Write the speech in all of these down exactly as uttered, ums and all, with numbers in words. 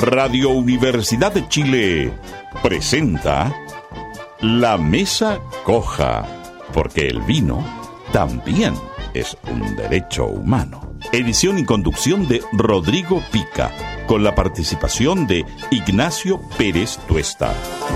Radio Universidad de Chile presenta La Mesa Coja, porque el vino también es un derecho humano. Edición y conducción de Rodrigo Pica, con la participación de Ignacio Pérez Tuesta.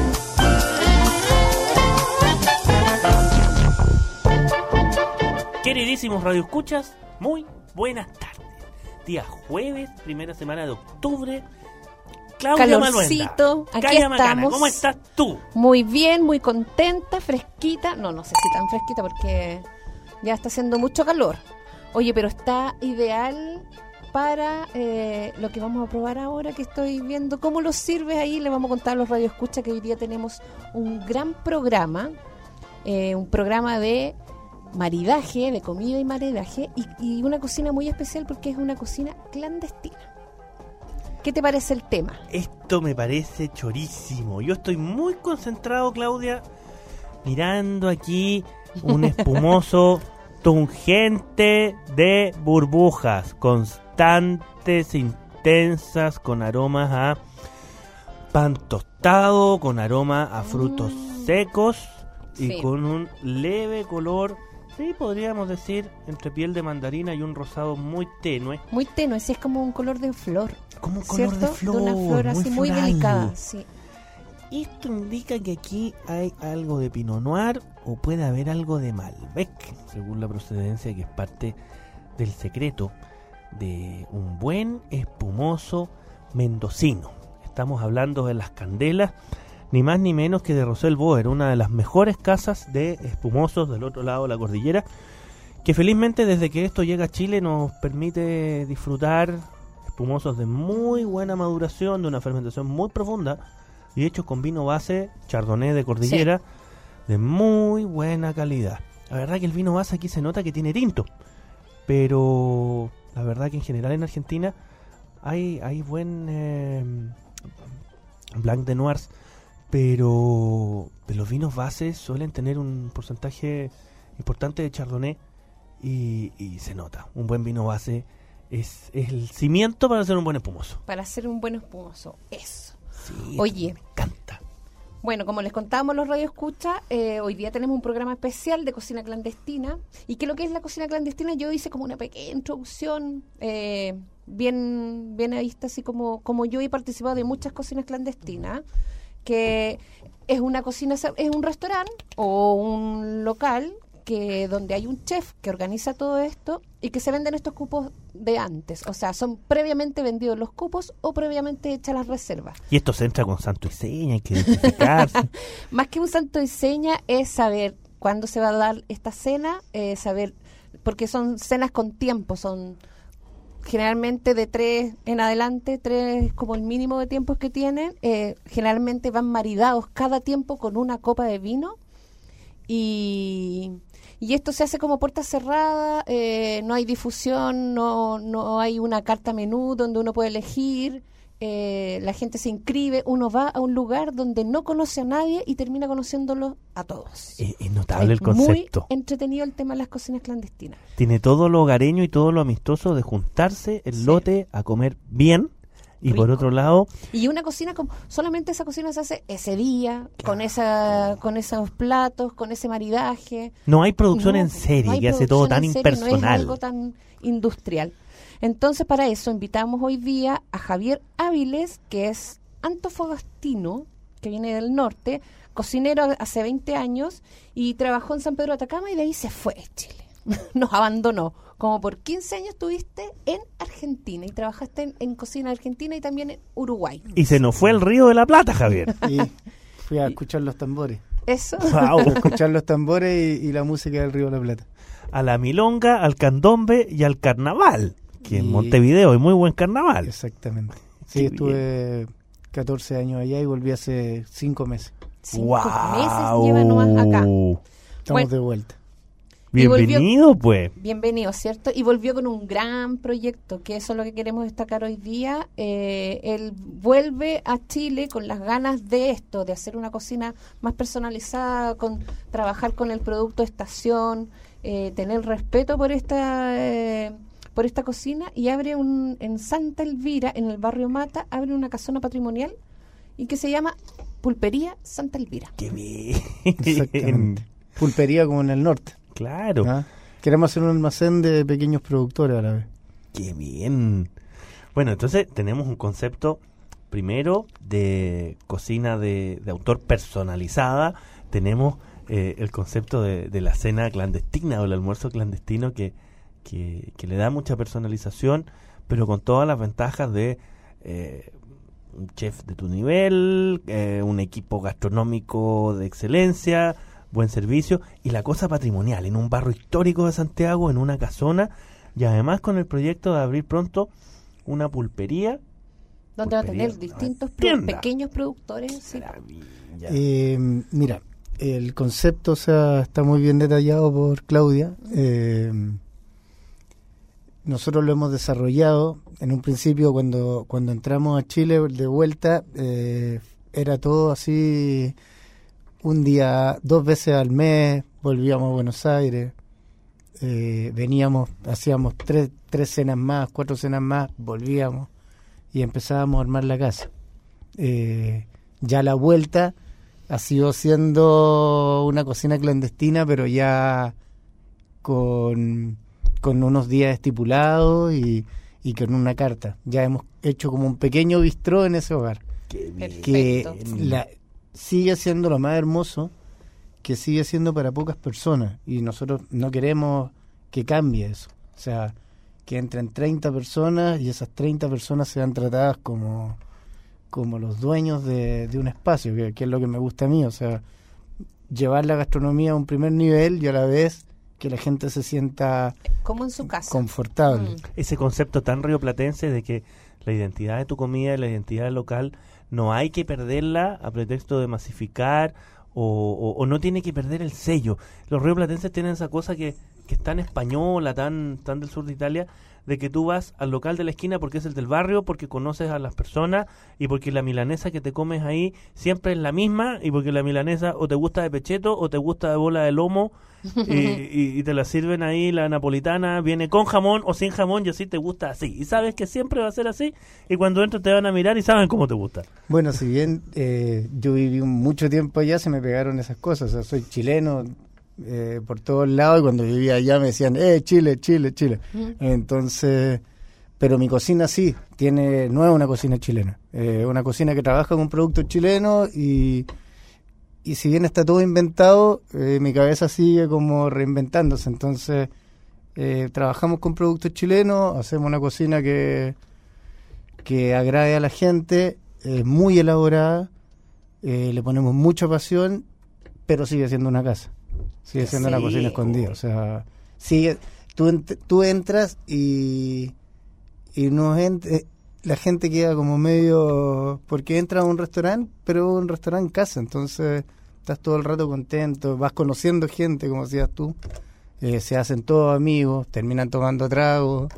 Queridísimos radioescuchas, muy buenas tardes. Día jueves, primera semana de octubre. Claudia Calorcito, Maluenda. aquí Calla Macana, estamos. ¿cómo estás tú? Muy bien, muy contenta, fresquita. No, no sé si tan fresquita porque ya está haciendo mucho calor. Oye, pero está ideal para eh, lo que vamos a probar ahora, que estoy viendo cómo lo sirves ahí. Le vamos a contar a los radioescuchas que hoy día tenemos un gran programa, eh, un programa de maridaje, de comida y maridaje, y, y una cocina muy especial porque es una cocina clandestina. ¿Qué te parece el tema? Esto me parece chorísimo. Yo estoy muy concentrado, Claudia, mirando aquí un espumoso tungente de burbujas constantes, intensas, con aromas a pan tostado, con aroma a frutos Mm. secos y Sí. con un leve color, sí, podríamos decir, entre piel de mandarina y un rosado muy tenue. Muy tenue, sí, es como un color de flor. Como un color ¿Cierto? de flor, de una flor así muy floral. delicada, sí. Esto indica que aquí hay algo de Pinot Noir o puede haber algo de Malbec, según la procedencia, que es parte del secreto de un buen espumoso mendocino. Estamos hablando de Las Candelas, ni más ni menos que de Rosell Boer, una de las mejores casas de espumosos del otro lado de la cordillera, que felizmente desde que esto llega a Chile nos permite disfrutar espumosos de muy buena maduración, de una fermentación muy profunda y hechos con vino base Chardonnay de cordillera, sí, de muy buena calidad. La verdad que el vino base aquí se nota que tiene tinto, pero la verdad que en general en Argentina hay, hay buen eh, Blanc de Noirs, pero, pero los vinos bases suelen tener un porcentaje importante de Chardonnay y, y se nota. Un buen vino base es, es el cimiento para hacer un buen espumoso. Para hacer un buen espumoso, eso. Sí, Oye, me encanta. Bueno, como les contábamos los radioescuchas, eh, hoy día tenemos un programa especial de cocina clandestina. ¿Y qué es lo que es la cocina clandestina? Yo hice como una pequeña introducción, eh, bien, bien vista, así como, como yo he participado de muchas cocinas clandestinas, que es una cocina, es un restaurante o un local que donde hay un chef que organiza todo esto y que se venden estos cupos de antes. O sea, son previamente vendidos los cupos o previamente hechas las reservas. Y esto se entra con santo y seña, hay que identificarse. Más que un santo y seña es saber cuándo se va a dar esta cena, eh, saber, porque son cenas con tiempo, son generalmente de tres en adelante, tres como el mínimo de tiempos que tienen, eh, generalmente van maridados cada tiempo con una copa de vino y... Y esto se hace como puerta cerrada, eh, no hay difusión, no no hay una carta menú donde uno puede elegir, eh, la gente se inscribe, uno va a un lugar donde no conoce a nadie y termina conociéndolos a todos. Es, es notable Es el concepto. muy entretenido el tema de las cocinas clandestinas. Tiene todo lo hogareño y todo lo amistoso de juntarse el Sí. lote a comer bien. Y Rico. por otro lado, Y una cocina como solamente esa cocina se hace ese día, con esa con esos platos, con ese maridaje. no hay producción No, en serie no hay que hace todo producción tan en serie, impersonal. No es algo tan industrial. Entonces, para eso invitamos hoy día a Javier Áviles, que es antofagastino, que viene del norte, cocinero hace veinte años y trabajó en San Pedro de Atacama y de ahí se fue a Chile. Nos abandonó. Como por quince años estuviste en Argentina y trabajaste en, en cocina argentina y también en Uruguay. Y se nos fue el Río de la Plata, Javier. Y fui a escuchar los tambores. Eso. Wow. A escuchar los tambores y, y la música del Río de la Plata. A la milonga, al candombe y al carnaval. Que en Y- Montevideo hay muy buen carnaval. Exactamente. Qué Sí, estuve catorce años allá y volví hace cinco meses. Cinco Wow. meses lleva nomás acá. Estamos Bueno. de vuelta. Y volvió- Bienvenido, pues. Bienvenido, ¿cierto? Y volvió con un gran proyecto, que eso es lo que queremos destacar hoy día. Eh, él vuelve a Chile con las ganas de esto, de hacer una cocina más personalizada, con trabajar con el producto estación, eh, tener respeto por esta... Eh, por esta cocina y abre un en Santa Elvira, en el barrio Mata, abre una casona patrimonial y que se llama Pulpería Santa Elvira. ¡Qué bien! Exactamente. Pulpería como en el norte. Claro. ¿Ah? Queremos hacer un almacén de pequeños productores a la vez. ¡Qué bien! Bueno, entonces tenemos un concepto primero de cocina de, de autor personalizada. Tenemos eh, el concepto de, de la cena clandestina o el almuerzo clandestino que, que, que le da mucha personalización, pero con todas las ventajas de eh, un chef de tu nivel, eh, un equipo gastronómico de excelencia, buen servicio y la cosa patrimonial en un barrio histórico de Santiago, en una casona, y además con el proyecto de abrir pronto una pulpería donde va a pulpería, tener distintos pro- tienda. pequeños productores. Sí. Maravilla. Eh, mira, el concepto, o sea, está muy bien detallado por Claudia. Eh, nosotros lo hemos desarrollado. En un principio, cuando cuando entramos a Chile de vuelta, eh, era todo así, un día, dos veces al mes, volvíamos a Buenos Aires, eh, veníamos, hacíamos tres, tres cenas más, cuatro cenas más, volvíamos y empezábamos a armar la casa. Eh, ya la vuelta ha sido siendo una cocina clandestina, pero ya con, con unos días estipulados y, y con una carta. Ya hemos hecho como un pequeño bistró en ese hogar. Qué bien. Que Perfecto. la, sigue siendo lo más hermoso, que sigue siendo para pocas personas. Y nosotros no queremos que cambie eso. O sea, que entren treinta personas y esas treinta personas sean tratadas como... como los dueños de, de un espacio, que, que es lo que me gusta a mí, o sea, llevar la gastronomía a un primer nivel y a la vez que la gente se sienta Como en su casa. confortable. Mm. Ese concepto tan rioplatense de que la identidad de tu comida y la identidad local no hay que perderla a pretexto de masificar o, o, o no tiene que perder el sello. Los rioplatenses tienen esa cosa que, que es tan española, tan, tan del sur de Italia, de que tú vas al local de la esquina porque es el del barrio, porque conoces a las personas y porque la milanesa que te comes ahí siempre es la misma y porque la milanesa o te gusta de pecheto o te gusta de bola de lomo y, y, y te la sirven ahí, la napolitana viene con jamón o sin jamón y así te gusta así. Y sabes que siempre va a ser así y cuando entras te van a mirar y saben cómo te gusta. Bueno, si bien eh, yo viví un- mucho tiempo allá, se me pegaron esas cosas, o sea, soy chileno, eh, por todos lados, y cuando vivía allá me decían, eh, Chile, Chile, Chile. Mm. Entonces, pero mi cocina sí, tiene, no es una cocina chilena, es una cocina que trabaja con productos chilenos y, y si bien está todo inventado, eh, mi cabeza sigue como reinventándose. Entonces, eh, trabajamos con productos chilenos, hacemos una cocina que, que agrade a la gente, es muy elaborada, eh, le ponemos mucha pasión, pero sigue siendo una casa. Sigue siendo una Sí. cocina escondida, o sea, sigue, tú, ent- tú entras y, y no ent- eh, la gente queda como medio, porque entra a un restaurante, pero un restaurante en casa, entonces estás todo el rato contento, vas conociendo gente, como decías tú, eh, se hacen todos amigos, terminan tomando tragos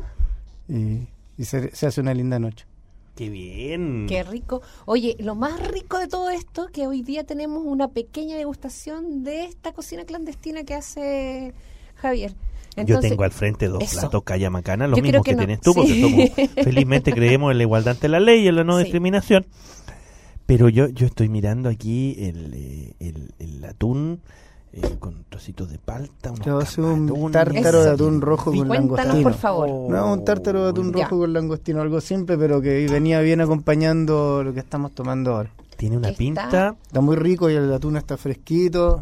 y, y se, se hace una linda noche. ¡Qué bien! Qué rico. Oye, lo más rico de todo esto, que hoy día tenemos una pequeña degustación de esta cocina clandestina que hace Javier. Yo Entonces, tengo al frente dos eso. platos cayamacana, lo Yo mismo creo que que, no. tienes tú, Sí. porque somos, felizmente creemos en la igualdad ante la ley y en la no Sí. discriminación. Pero yo yo estoy mirando aquí el, eh, el, el atún eh, con trocitos de palta, unos Yo hace un camarones. tártaro Eso. de atún rojo con Cuéntanos, langostino. por favor. No, un tártaro de atún Ya. rojo con langostino, algo simple, pero que venía bien acompañando lo que estamos tomando ahora. Tiene una Está- pinta. Está muy rico y el atún está fresquito.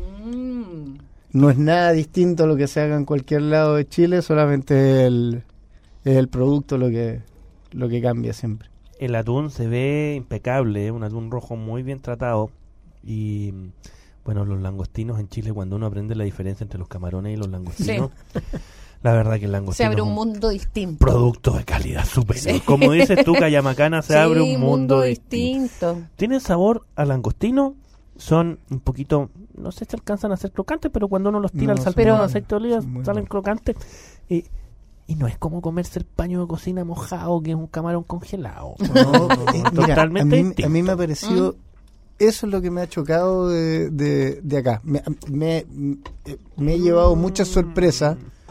Mm. No es nada distinto a lo que se haga en cualquier lado de Chile, solamente el, es el producto lo que, lo que cambia siempre. El atún se ve impecable, ¿eh? Un atún rojo muy bien tratado. Y bueno, los langostinos en Chile, cuando uno aprende la diferencia entre los camarones y los langostinos, la verdad que el langostino Se abre es un un mundo distinto. producto de calidad superior. Sí. Como dices tú, Cayamacana, se Sí, abre un mundo, distinto. distinto. Tienen sabor a langostino, son un poquito, no sé si alcanzan a ser crocantes, pero cuando uno los tira No, al son sartén muy con aceite de oliva son muy salen buenos. crocantes. Y, y no es como comerse el paño de cocina mojado, que es un camarón congelado. No, eh, mira, Totalmente a, mí, distinto. a mí me ha parecido, eso es lo que me ha chocado de, de, de acá. Me, me, me he llevado muchas sorpresas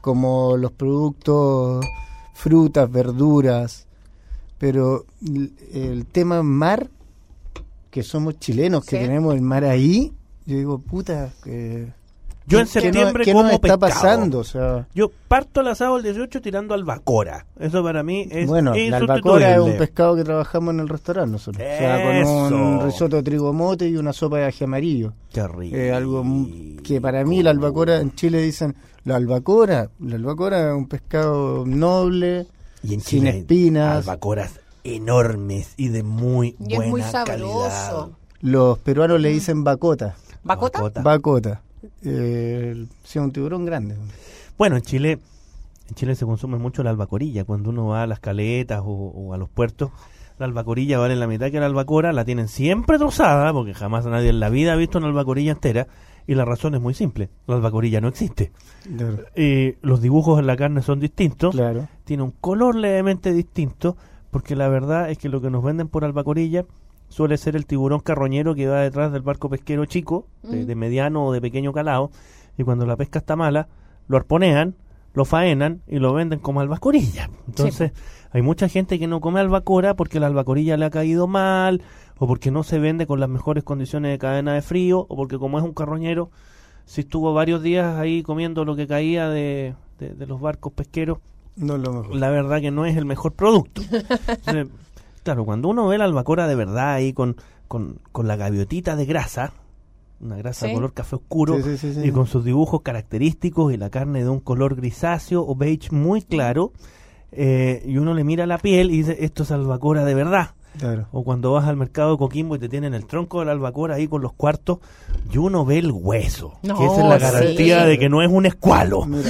como los productos, frutas, verduras, pero el, el tema mar, que somos chilenos, que Sí. tenemos el mar ahí, yo digo, puta, que... Yo en ¿qué no- septiembre ¿qué como nos está pescado. pasando? O sea, Yo parto el asado el dieciocho tirando albacora. Eso para mí es bueno, la albacora es un insustituible. pescado que trabajamos en el restaurante nosotros. O sea, con un Eso. risotto de trigo mote y una sopa de ají amarillo. Qué rico. Eh, algo m- que para mí la albacora, en Chile dicen, la albacora, la albacora es un pescado noble, Y en sin Chile hay espinas. albacoras enormes y de muy Y es buena muy calidad. sabroso. Los peruanos le dicen bacota, ¿Bacota? Bacota. bacota. Eh, sí, un tiburón grande. Bueno, en Chile, en Chile se consume mucho la albacorilla. Cuando uno va a las caletas o, o a los puertos, la albacorilla vale la mitad que la albacora. La tienen siempre trozada, porque jamás nadie en la vida ha visto una albacorilla entera. Y la razón es muy simple: la albacorilla no existe. Claro. Eh, los dibujos en la carne son distintos. Claro. Tiene un color levemente distinto, porque la verdad es que lo que nos venden por albacorilla suele ser el tiburón carroñero que va detrás del barco pesquero chico, de, Mm. de mediano o de pequeño calado, y cuando la pesca está mala, lo arponean, lo faenan y lo venden como albacorilla. Entonces, hay mucha gente que no come albacora porque la albacorilla le ha caído mal, o porque no se vende con las mejores condiciones de cadena de frío, o porque como es un carroñero, si estuvo varios días ahí comiendo lo que caía de, de, de los barcos pesqueros, No es lo mejor. la verdad que no es el mejor producto. Entonces, claro, cuando uno ve la albacora de verdad ahí con, con, con la gaviotita de grasa, una grasa Sí. de color café oscuro, Sí, sí, sí, sí. y con sus dibujos característicos y la carne de un color grisáceo o beige muy claro, eh, y uno le mira la piel y dice, esto es albacora de verdad. Claro. O cuando vas al mercado de Coquimbo y te tienen el tronco de la albacora ahí con los cuartos, y uno ve el hueso, No, que esa es la garantía sí. de que no es un escualo. Mira,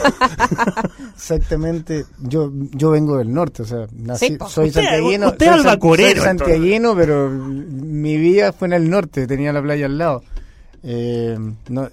exactamente, yo yo vengo del norte, o sea, nací, Sí, po. soy Usted- santiaguino, usted soy, san- albacorero, soy santiaguino, pero mi vida fue en el norte, tenía la playa al lado. Eh, no,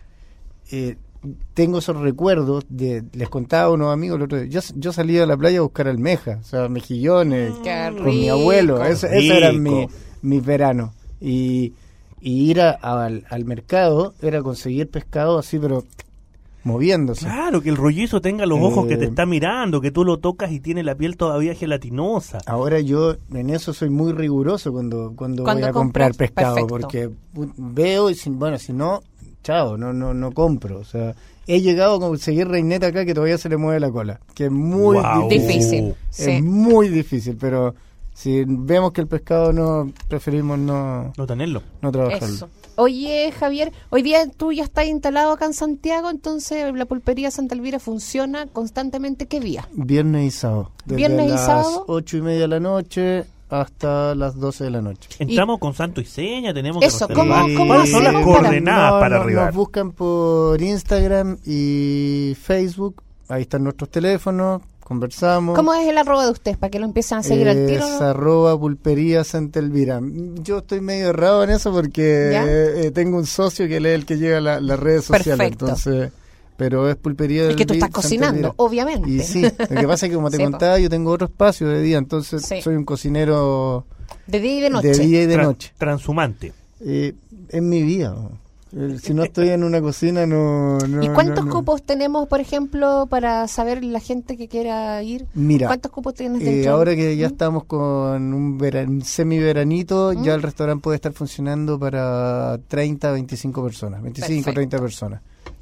eh, tengo esos recuerdos de, les contaba a unos amigos el otro día, yo, yo salía a la playa a buscar almejas, o sea, mejillones, Qué con mi rico. abuelo, eso, eso era Rico. mi, mi verano. Y, y ir a- al, al mercado era conseguir pescado así, pero moviéndose. Claro, que el rollizo tenga los ojos Eh, que te está mirando, que tú lo tocas y tiene la piel todavía gelatinosa. Ahora yo en eso soy muy riguroso cuando cuando, Cuando voy a comprar compras, pescado, perfecto. porque pu- veo y si, bueno, si no, chao, no no no compro. O sea, he llegado a conseguir reineta acá que todavía se le mueve la cola, que es muy Guau. Difícil. Es Sí. muy difícil, pero si vemos que el pescado no, preferimos no, No tenerlo. no trabajarlo. Eso. Oye, Javier, hoy día tú ya estás instalado acá en Santiago, entonces la pulpería Santa Elvira funciona constantemente. ¿Qué día? Viernes y sábado. Desde Viernes y las sábado. ocho y media de la noche hasta las doce de la noche. Entramos con santo y seña, tenemos Eso, que ¿cómo- reservar. cómo ¿Cuáles son las hacemos para- coordenadas No, para no, arribar? Nos buscan por Instagram y Facebook. Ahí están nuestros teléfonos. Conversamos. ¿Cómo es el arroba de ustedes para que lo empiecen a seguir al tiro? Es arroba pulpería Santa Elvira. Yo estoy medio errado en eso porque ¿Ya? eh, tengo un socio que él es el que llega a la- las redes sociales. Perfecto. Entonces, pero es pulpería Es que tú Elvi- estás Santa cocinando, Elvira. obviamente. Y sí, lo que pasa es que como te Sí, po. contaba, yo tengo otro espacio de día, entonces Sí. soy un cocinero De día y de noche. de día y de Tra- noche. Transhumante. Eh, es mi vida. Eh, Si no estoy en una cocina, no. no ¿Y cuántos no, no. cupos tenemos, por ejemplo, para saber la gente que quiera ir? Mira, ¿Cuántos cupos tienes eh, dentro? ahora que ya ¿Mm? estamos con un, veran- un semi-veranito, ¿Mm? ya el restaurante puede estar funcionando para treinta, veinticinco personas, veinticinco, Perfecto. treinta personas.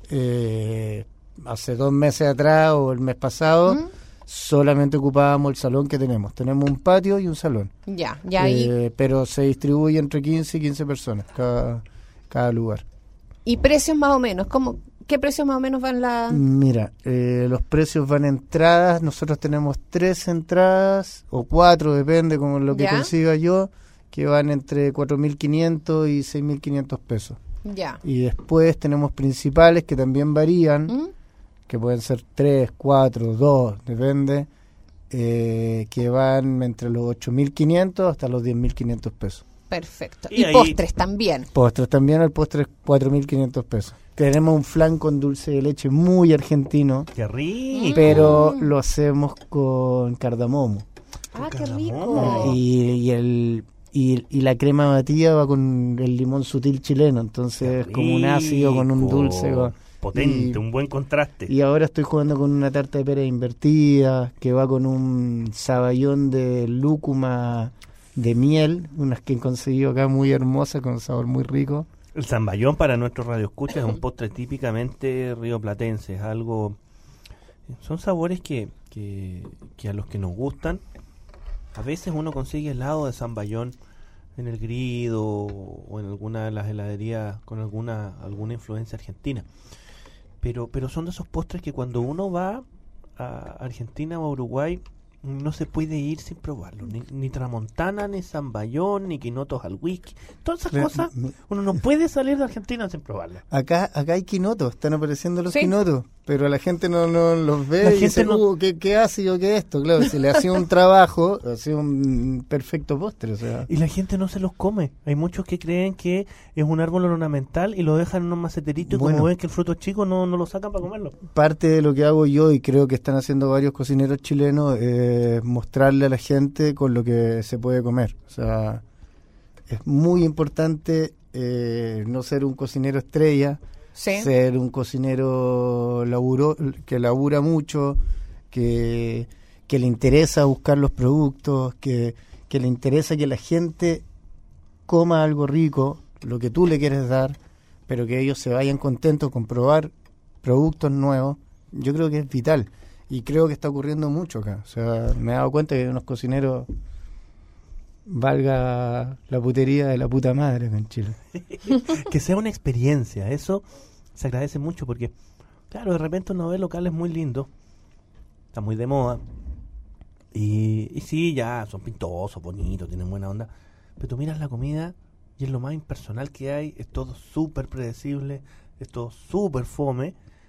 Eh, hace dos meses atrás o el mes pasado, ¿Mm? solamente ocupábamos el salón que tenemos. Tenemos un patio y un salón. Ya, ya ahí. Eh, pero se distribuye entre quince y quince personas cada, cada lugar. ¿Y precios más o menos? ¿Cómo, ¿Qué precios más o menos van la...? Mira, eh, los precios van a entradas. Nosotros tenemos tres entradas o cuatro, depende como lo que ¿Ya? consiga yo, que van entre cuatro mil quinientos y seis mil quinientos pesos. Ya. Y después tenemos principales que también varían, ¿Mm? que pueden ser tres, cuatro, dos, depende, eh, que van entre los ocho mil quinientos hasta los diez mil quinientos pesos. Perfecto. Y Y, ahí- postres también. Postres también, el postre es cuatro mil quinientos pesos. Tenemos un flan con dulce de leche muy argentino, Qué rico. pero Mm. lo hacemos con cardamomo. Ah, qué cardamomo. rico. Y, y el y, y la crema batida va con el limón sutil chileno, entonces Qué es como un ácido con un rico. dulce. con- potente, Y- un buen contraste. Y ahora estoy jugando con una tarta de pera invertida, que va con un saballón de lúcuma de miel, unas que he conseguido acá muy hermosas, con un sabor muy rico. El zamballón para nuestros radioescuchas es un postre típicamente rioplatense, es algo... Son sabores que, que, que a los que nos gustan, a veces uno consigue helado de zamballón en el Grido o en alguna de las heladerías con alguna alguna influencia argentina. Pero pero son de esos postres que cuando uno va a Argentina o a Uruguay no se puede ir sin probarlo. Ni, ni tramontana, ni zamballón, ni quinotos al whisky. Todas esas Me- cosas me- uno no puede salir de Argentina sin probarlas. Acá acá hay quinotos, están apareciendo los Sí. quinotos, pero la gente no, no los ve La y gente dice, no- "Uh, ¿qué, qué ácido que esto?". Claro, si le hacía un trabajo, hacía un perfecto postre, o sea... Y la gente no se los come. Hay muchos que creen que es un árbol ornamental y lo dejan en unos maceteritos y Bueno. como ven que el fruto es chico no, no lo sacan para comerlo. Parte de lo que hago yo, y creo que están haciendo varios cocineros chilenos, es mostrarle a la gente con lo que se puede comer. O sea, es muy importante eh, no ser un cocinero estrella, Sí. ser un cocinero laburo, que labura mucho, que, que le interesa buscar los productos, que, que le interesa que la gente coma algo rico, lo que tú le quieres dar, pero que ellos se vayan contentos con probar productos nuevos. Yo creo que es vital y creo que está ocurriendo mucho acá. O sea, me he dado cuenta que hay unos cocineros, valga la putería de la puta madre acá en Chile. Que sea una experiencia, eso se agradece mucho porque, claro, de repente uno ve locales muy lindos, está muy de moda, y, y sí, ya, son pintosos, bonitos, tienen buena onda, pero tú miras la comida y es lo más impersonal que hay, es todo súper predecible, es todo súper fome,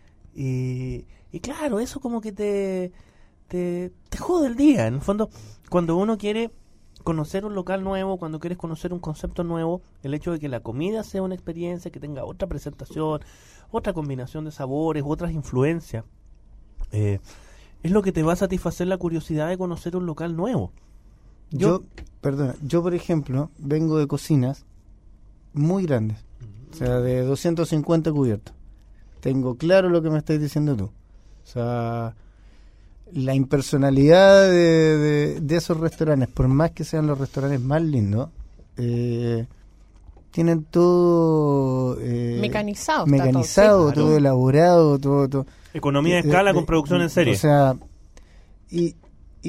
y, y claro, eso como que te, te, te jode el día, en el fondo, cuando uno quiere conocer un local nuevo, cuando quieres conocer un concepto nuevo, el hecho de que la comida sea una experiencia, que tenga otra presentación, otra combinación de sabores, otras influencias, eh, es lo que te va a satisfacer la curiosidad de conocer un local nuevo. Yo, perdona, yo por ejemplo vengo de cocinas muy grandes, o sea, de doscientos cincuenta cubiertos. Tengo claro lo que me estás diciendo tú. O sea, la impersonalidad de, de, de esos restaurantes, por más que sean los restaurantes más lindos, eh, tienen todo eh, Mecanizado. está mecanizado, todo, sí. todo elaborado, todo, todo. Economía de Eh, escala eh, con producción en serie. O sea, y,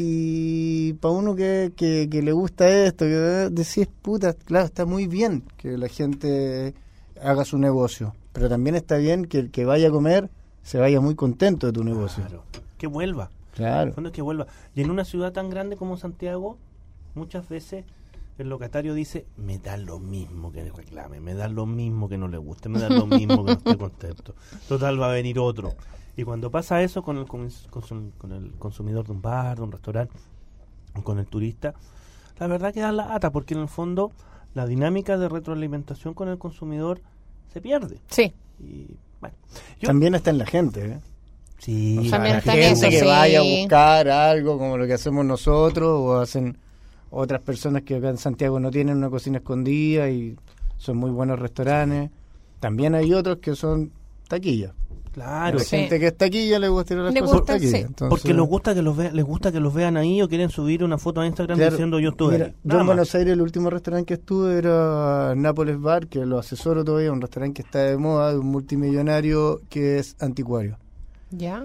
y para uno que, que, que le gusta esto, que decís, puta, claro, está muy bien que la gente haga su negocio, pero también está bien que el que vaya a comer se vaya muy contento de tu negocio. Claro, que vuelva. En Claro. el fondo es que vuelva. Y en una ciudad tan grande como Santiago, muchas veces el locatario dice, me da lo mismo que reclame, me da lo mismo que no le guste, me da lo mismo que no esté contento. Total, va a venir otro. Y cuando pasa eso con el, cons- consum- con el consumidor de un bar, de un restaurante, o con el turista, la verdad que da la ata, porque en el fondo la dinámica de retroalimentación con el consumidor se pierde. Sí. Y bueno, yo- También está en la gente, ¿eh? sí, O sea, También la está en gente eso, que sí. vaya a buscar algo como lo que hacemos nosotros o hacen otras personas que acá en Santiago no tienen una cocina escondida y son muy buenos restaurantes. También hay otros que son taquillas. claro. Hay Sí. gente que es taquilla le gusta ir a las Le cosas gusta, taquilla. sí. Entonces, Porque les gusta que los ve- les gusta que los vean ahí o quieren subir una foto a Instagram claro, diciendo yo estuve mira, ahí. yo Nada en más. Buenos Aires el último restaurante que estuve era Nápoles Bar, que lo asesoro todavía, un restaurante que está de moda, de un multimillonario que es anticuario. ¿Ya?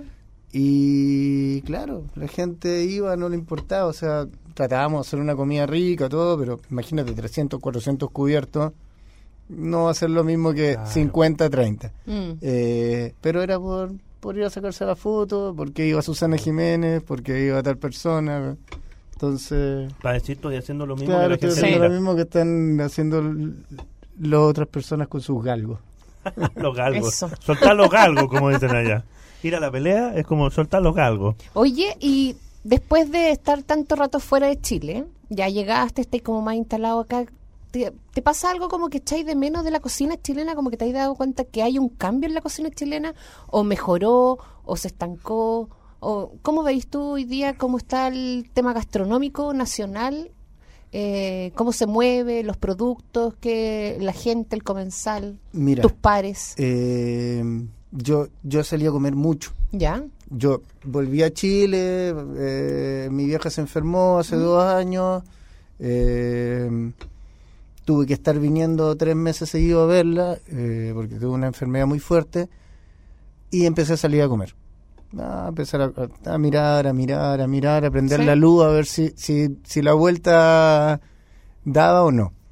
Y claro, la gente iba, no le importaba, o sea, tratábamos de hacer una comida rica, todo, pero imagínate, trescientos, cuatrocientos cubiertos, no va a ser lo mismo que Claro. cincuenta, treinta. Mm. Eh, pero era por, por ir a sacarse la foto, porque iba Susana Jiménez, porque iba tal persona. Entonces, Para decir, estoy haciendo lo mismo claro, que estoy la gente haciendo mira. lo mismo que están haciendo l- las otras personas con sus galgos. Los galgos. Eso. Soltar los galgos, como dicen allá. Ir a la pelea es como soltar los galgos. Oye, y después de estar tanto rato fuera de Chile, ya llegaste, estás como más instalado acá, ¿te, te pasa algo como que echáis de menos de la cocina chilena? ¿Como que te has dado cuenta que hay un cambio en la cocina chilena? ¿O mejoró? ¿O se estancó? ¿O cómo veis tú hoy día cómo está el tema gastronómico nacional? Eh, ¿Cómo se mueve? ¿Los productos? Que la gente, el comensal? Mira, ¿Tus pares? eh, yo yo salía a comer mucho. ¿Ya? Yo volví a Chile, eh, mi vieja se enfermó hace mm. dos años, eh, tuve que estar viniendo tres meses seguidos a verla, eh, porque tuve una enfermedad muy fuerte, y empecé a salir a comer. A empezar a, a mirar, a mirar, a mirar, a prender ¿Sí? la luz, a ver si, si, si la vuelta daba o no.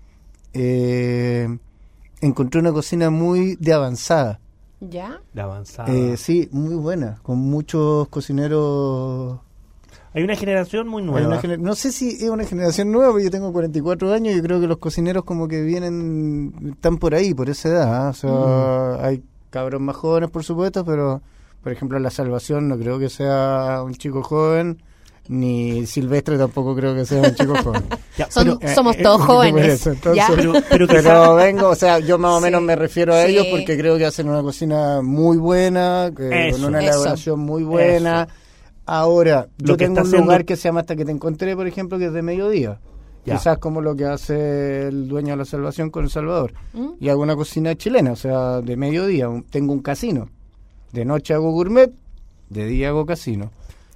Eh, encontré una cocina muy de avanzada. ¿Ya? De avanzada. Eh, sí, muy buena, con muchos cocineros. Hay una generación muy nueva. Gener- no sé si es una generación nueva, porque yo tengo cuarenta y cuatro años y yo creo que los cocineros como que vienen, están por ahí, por esa edad. ¿eh? O sea, mm. hay cabros más jóvenes, por supuesto, pero, por ejemplo, La Salvación no creo que sea un chico joven, ni Silvestre tampoco creo que sea un chico joven. Ya, Son, pero, somos eh, todos eh, jóvenes. Entonces, pero, pero, pero vengo, o sea, yo más o menos sí, me refiero a sí. ellos porque creo que hacen una cocina muy buena, que, eso, con una eso. elaboración muy buena. Eso. Ahora, lo yo tengo un haciendo... lugar que se llama Hasta que te encontré, por ejemplo, que es de mediodía. Ya. Quizás como lo que hace el dueño de La Salvación con El Salvador. ¿Mm? Y hago una cocina chilena, o sea, de mediodía. Un, tengo un casino. De noche hago gourmet, de día hago casino.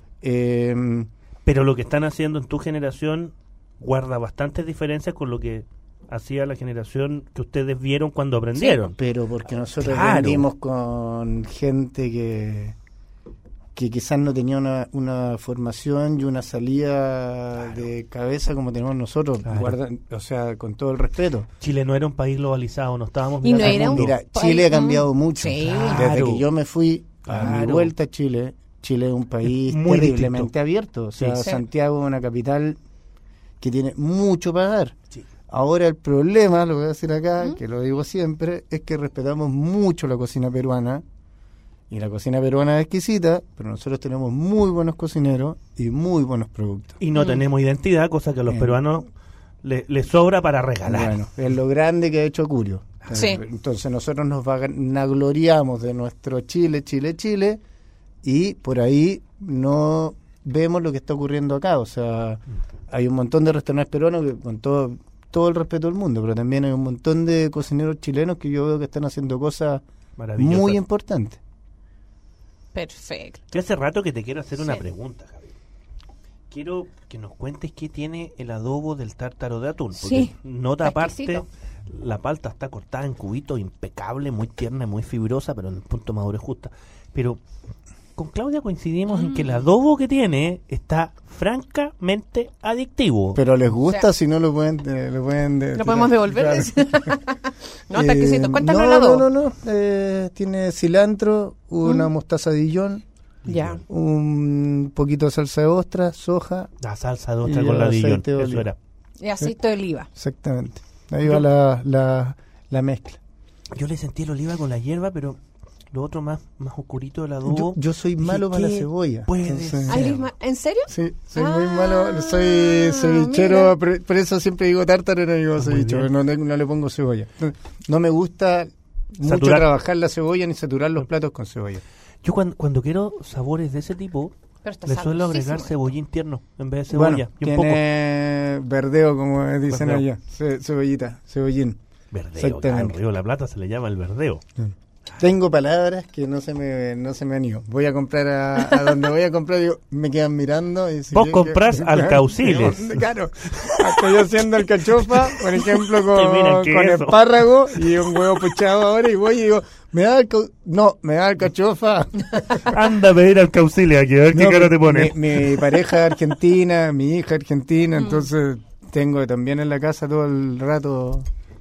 Eh, Pero lo que están haciendo en tu generación guarda bastantes diferencias con lo que hacía la generación que ustedes vieron cuando aprendieron. Sí, pero porque nosotros claro. aprendimos con gente que que quizás no tenía una, una formación y una salida claro. de cabeza como tenemos nosotros, claro. guarda, o sea, con todo el respeto. Chile no era un país globalizado, no estábamos y no era un Mira, Chile ha cambiado mucho. Sí. Claro. Desde que yo me fui a claro. mi vuelta a Chile, Chile es un país muy terriblemente distinto. Abierto. O sea, sí. Santiago es una capital que tiene mucho para dar. Sí. Ahora el problema, lo voy a decir acá, ¿Mm? que lo digo siempre, es que respetamos mucho la cocina peruana. Y la cocina peruana es exquisita, pero nosotros tenemos muy buenos cocineros y muy buenos productos. Y no mm. tenemos identidad, cosa que a los Bien. peruanos les le sobra para regalar. Bueno, es lo grande que ha hecho Curio. Sí. Entonces nosotros nos vanagloriamos de nuestro Chile, Chile, Chile, y por ahí no vemos lo que está ocurriendo acá. O sea, hay un montón de restaurantes peruanos que con todo, todo el respeto del mundo, pero también hay un montón de cocineros chilenos que yo veo que están haciendo cosas muy importantes. Perfecto. Yo hace rato que te quiero hacer sí. una pregunta, Javier. Quiero que nos cuentes qué tiene el adobo del tártaro de atún. Porque sí. nota aparte, la palta está cortada en cubitos, impecable, muy tierna, muy fibrosa, pero en el punto de madurez justa. Pero con Claudia coincidimos mm. en que el adobo que tiene está francamente adictivo. Pero les gusta, o sea, si no lo pueden... Eh, lo pueden de, ¿Lo podemos devolver? Claro. No, está exquisito. Cuéntanos no, el adobo. No, no, no. Eh, tiene cilantro, una mm. mostaza Dijon, ya. un poquito de salsa de ostra, soja. La salsa de ostra con la Dijon, eso era. Y aceite de oliva. Exactamente. Ahí va la, la, la mezcla. Yo le sentí el oliva con la hierba, pero... lo otro más más oscurito del adobo. Yo, yo soy malo para la cebolla. Entonces, ¿En serio? Sí, soy ah, muy malo. Soy cevichero, por, por eso siempre digo tártaro, no digo ceviche, no, no le pongo cebolla. No me gusta saturar. mucho trabajar la cebolla ni saturar los platos con cebolla. Yo cuando, cuando quiero sabores de ese tipo, le suelo agregar cebollín tierno en vez de cebolla. Bueno, y un tiene poco. verdeo, como dicen verdeo. allá. Ce, cebollita, cebollín. Verdeo, claro, Río La Plata se le llama el verdeo. Sí. Tengo palabras que no se me no se me han ido. Voy a comprar a, a donde voy a comprar, digo, me quedan mirando. Y si Vos comprás que, alcauciles. Claro. Estoy haciendo alcachofa, por ejemplo, con, con espárrago y un huevo puchado ahora. Y voy y digo, ¿me da alca... No, me da alcachofa. Anda a pedir alcauciles aquí, a ver no, qué cara te pone. Mi, mi pareja argentina, mi hija argentina, mm. entonces tengo también en la casa todo el rato.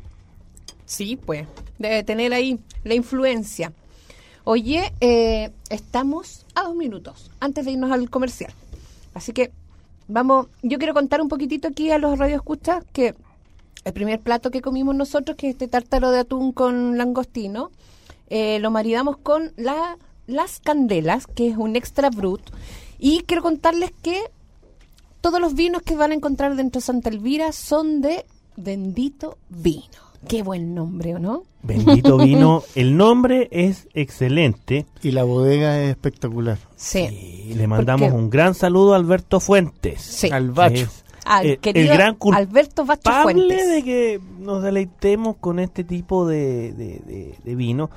Sí, pues, debe tener ahí la influencia. Oye, eh, estamos a dos minutos antes de irnos al comercial. Así que vamos, yo quiero contar un poquitito aquí a los radioescuchas que el primer plato que comimos nosotros, que es este tártaro de atún con langostino, eh, lo maridamos con la, las candelas, que es un extra brut. Y quiero contarles que todos los vinos que van a encontrar dentro de Santa Elvira son de Bendito Vino. Qué buen nombre, ¿o no? Bendito Vino. El nombre es excelente. Y la bodega es espectacular. Sí. sí le mandamos porque... un gran saludo a Alberto Fuentes. Sí. Al Bacho. Al el, querido el gran Alberto Bacho Fuentes. de que nos deleitemos con este tipo de, de, de, de vino,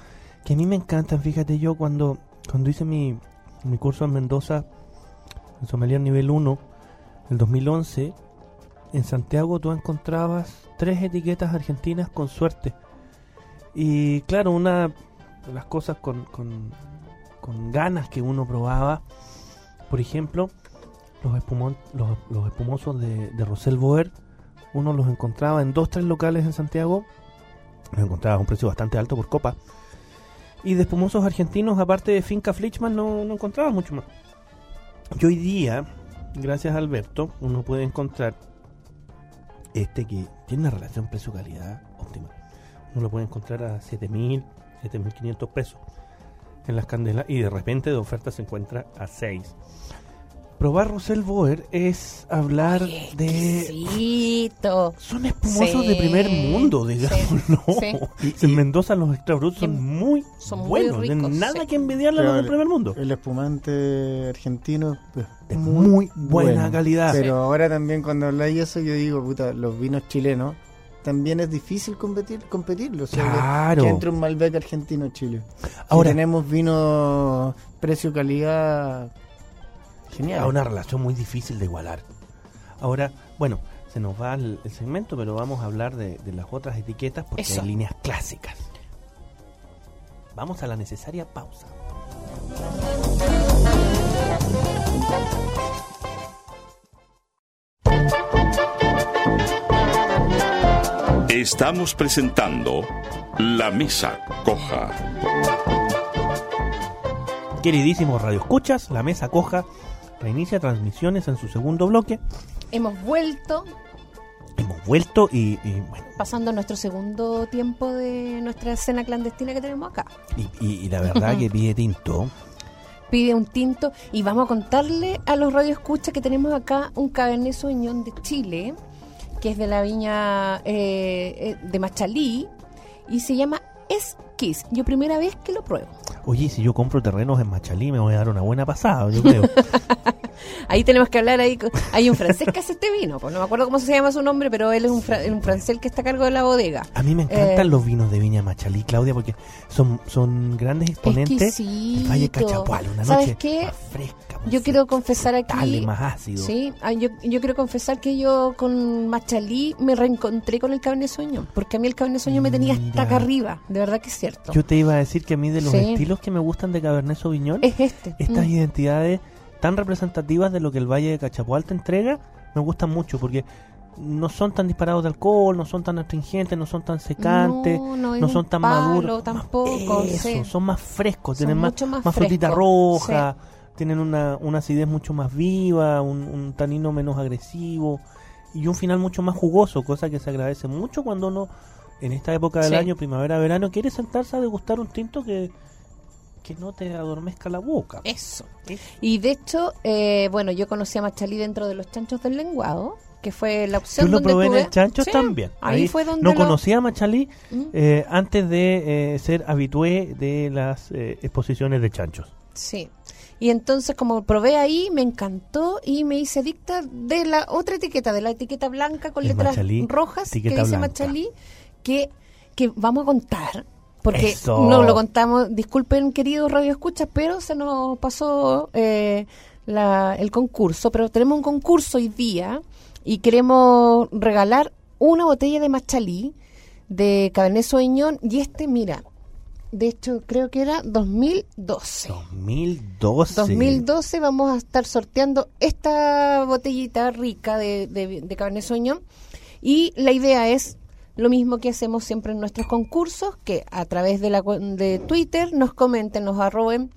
que a mí me encantan. Fíjate, yo cuando cuando hice mi, mi curso en Mendoza, en sommelier nivel uno, el dos mil once, en Santiago tú encontrabas tres etiquetas argentinas con suerte. Y claro, una de las cosas con, con, con ganas que uno probaba, por ejemplo, los, espumon, los, los espumosos de, de Rosell Boer, uno los encontraba en dos, tres locales en Santiago, los encontraba a un precio bastante alto por copa. Y de espumosos argentinos, aparte de Finca Flichman, no, no encontraba mucho más. Y hoy día, gracias a Alberto, uno puede encontrar este que tiene una relación precio-calidad óptima. Uno lo puede encontrar a siete mil, siete mil quinientos pesos en las candelas, y de repente de oferta se encuentra a seis. Probar Rosell Boer es hablar Oye, de... exquisito. Son espumosos Sí, de primer mundo, digámoslo. sí, En Mendoza los extra brut son muy son muy buenos. ricos, de nada sí. que envidiarle a los del primer mundo. El espumante argentino pues, De muy buena bueno. calidad. Pero ahora también cuando habláis eso, yo digo, puta, los vinos chilenos, también es difícil competir, competirlo. O sea, Claro. que, que entre un Malbec argentino en Chile. Ahora- Si tenemos vinos precio-calidad genial. A una relación muy difícil de igualar. Ahora, bueno, se nos va el, el segmento, pero vamos a hablar de, de las otras etiquetas porque Eso. hay líneas clásicas. Vamos a la necesaria pausa. Estamos presentando La Mesa Coja. Queridísimos radioescuchas, la Mesa Coja reinicia transmisiones en su segundo bloque. Hemos vuelto, Hemos vuelto y, y, bueno, pasando nuestro segundo tiempo de nuestra escena clandestina que tenemos acá. y, y- y la verdad que pide tinto. Pide un tinto y vamos a contarle a los radioescuchas que tenemos acá un Cabernet Sauvignon de Chile, que es de la viña eh, eh, de Machalí, y se llama Esquís. Yo primera vez que lo pruebo. Oye, si yo compro terrenos en Machalí me voy a dar una buena pasada, yo creo. Ahí tenemos que hablar, ahí con- hay un francés que hace este vino, pues no me acuerdo cómo se llama su nombre, pero él es un, fra- un francés que está a cargo de la bodega. A mí me encantan Eh, los vinos de Viña Machalí, Claudia, porque son, son grandes exponentes Exquisito. del Valle Cachapual. Una ¿Sabes noche qué? más fresca, más Yo quiero confesar frutale, aquí, más ácido. sí, ah, yo, yo quiero confesar que yo con Machalí me reencontré con el Cabernet Sauvignon, porque a mí el Cabernet Sauvignon me tenía hasta Mira. acá arriba, de verdad que es cierto. Yo te iba a decir que a mí de los Sí. estilos que me gustan de Cabernet Sauvignon, Es este. estas Mm. identidades tan representativas de lo que el Valle de Cachapual te entrega, me gustan mucho, porque no son tan disparados de alcohol, no son tan astringentes, no son tan secantes, No, no es no un son tan palo maduros. tampoco, Eso, sí. son más frescos, Son tienen más, mucho más más frutita frescos, roja, tienen una, una acidez mucho más viva, un, un tanino menos agresivo y un final mucho más jugoso, cosa que se agradece mucho cuando uno en esta época del Sí. año, primavera-verano, quiere sentarse a degustar un tinto que, que no te adormezca la boca. Eso. Y de hecho, eh, bueno, yo conocí a Machalí dentro de los chanchos del lenguado, que fue la opción Yo lo donde probé en tuve- el Chancho Sí, también. Ahí, fue donde no lo- conocía a Machalí Mm. eh, antes de eh, ser habitué de las eh, exposiciones de chanchos. Sí. Y entonces, como probé ahí, me encantó y me hice adicta de la otra etiqueta, de la etiqueta blanca con El letras Machalí, rojas que etiqueta dice blanca. Machalí, que, que vamos a contar. Porque Eso. no lo contamos, disculpen queridos radioescuchas, pero se nos pasó eh, la, el concurso. Pero tenemos un concurso hoy día y queremos regalar una botella de Machalí de Cabernet Sauvignon. Y este, mira, de hecho creo que era dos mil doce. dos mil doce. dos mil doce vamos a estar sorteando esta botellita rica de, de, de Cabernet Sauvignon. Y la idea es lo mismo que hacemos siempre en nuestros concursos, que a través de la cu- de Twitter nos comenten, nos arroben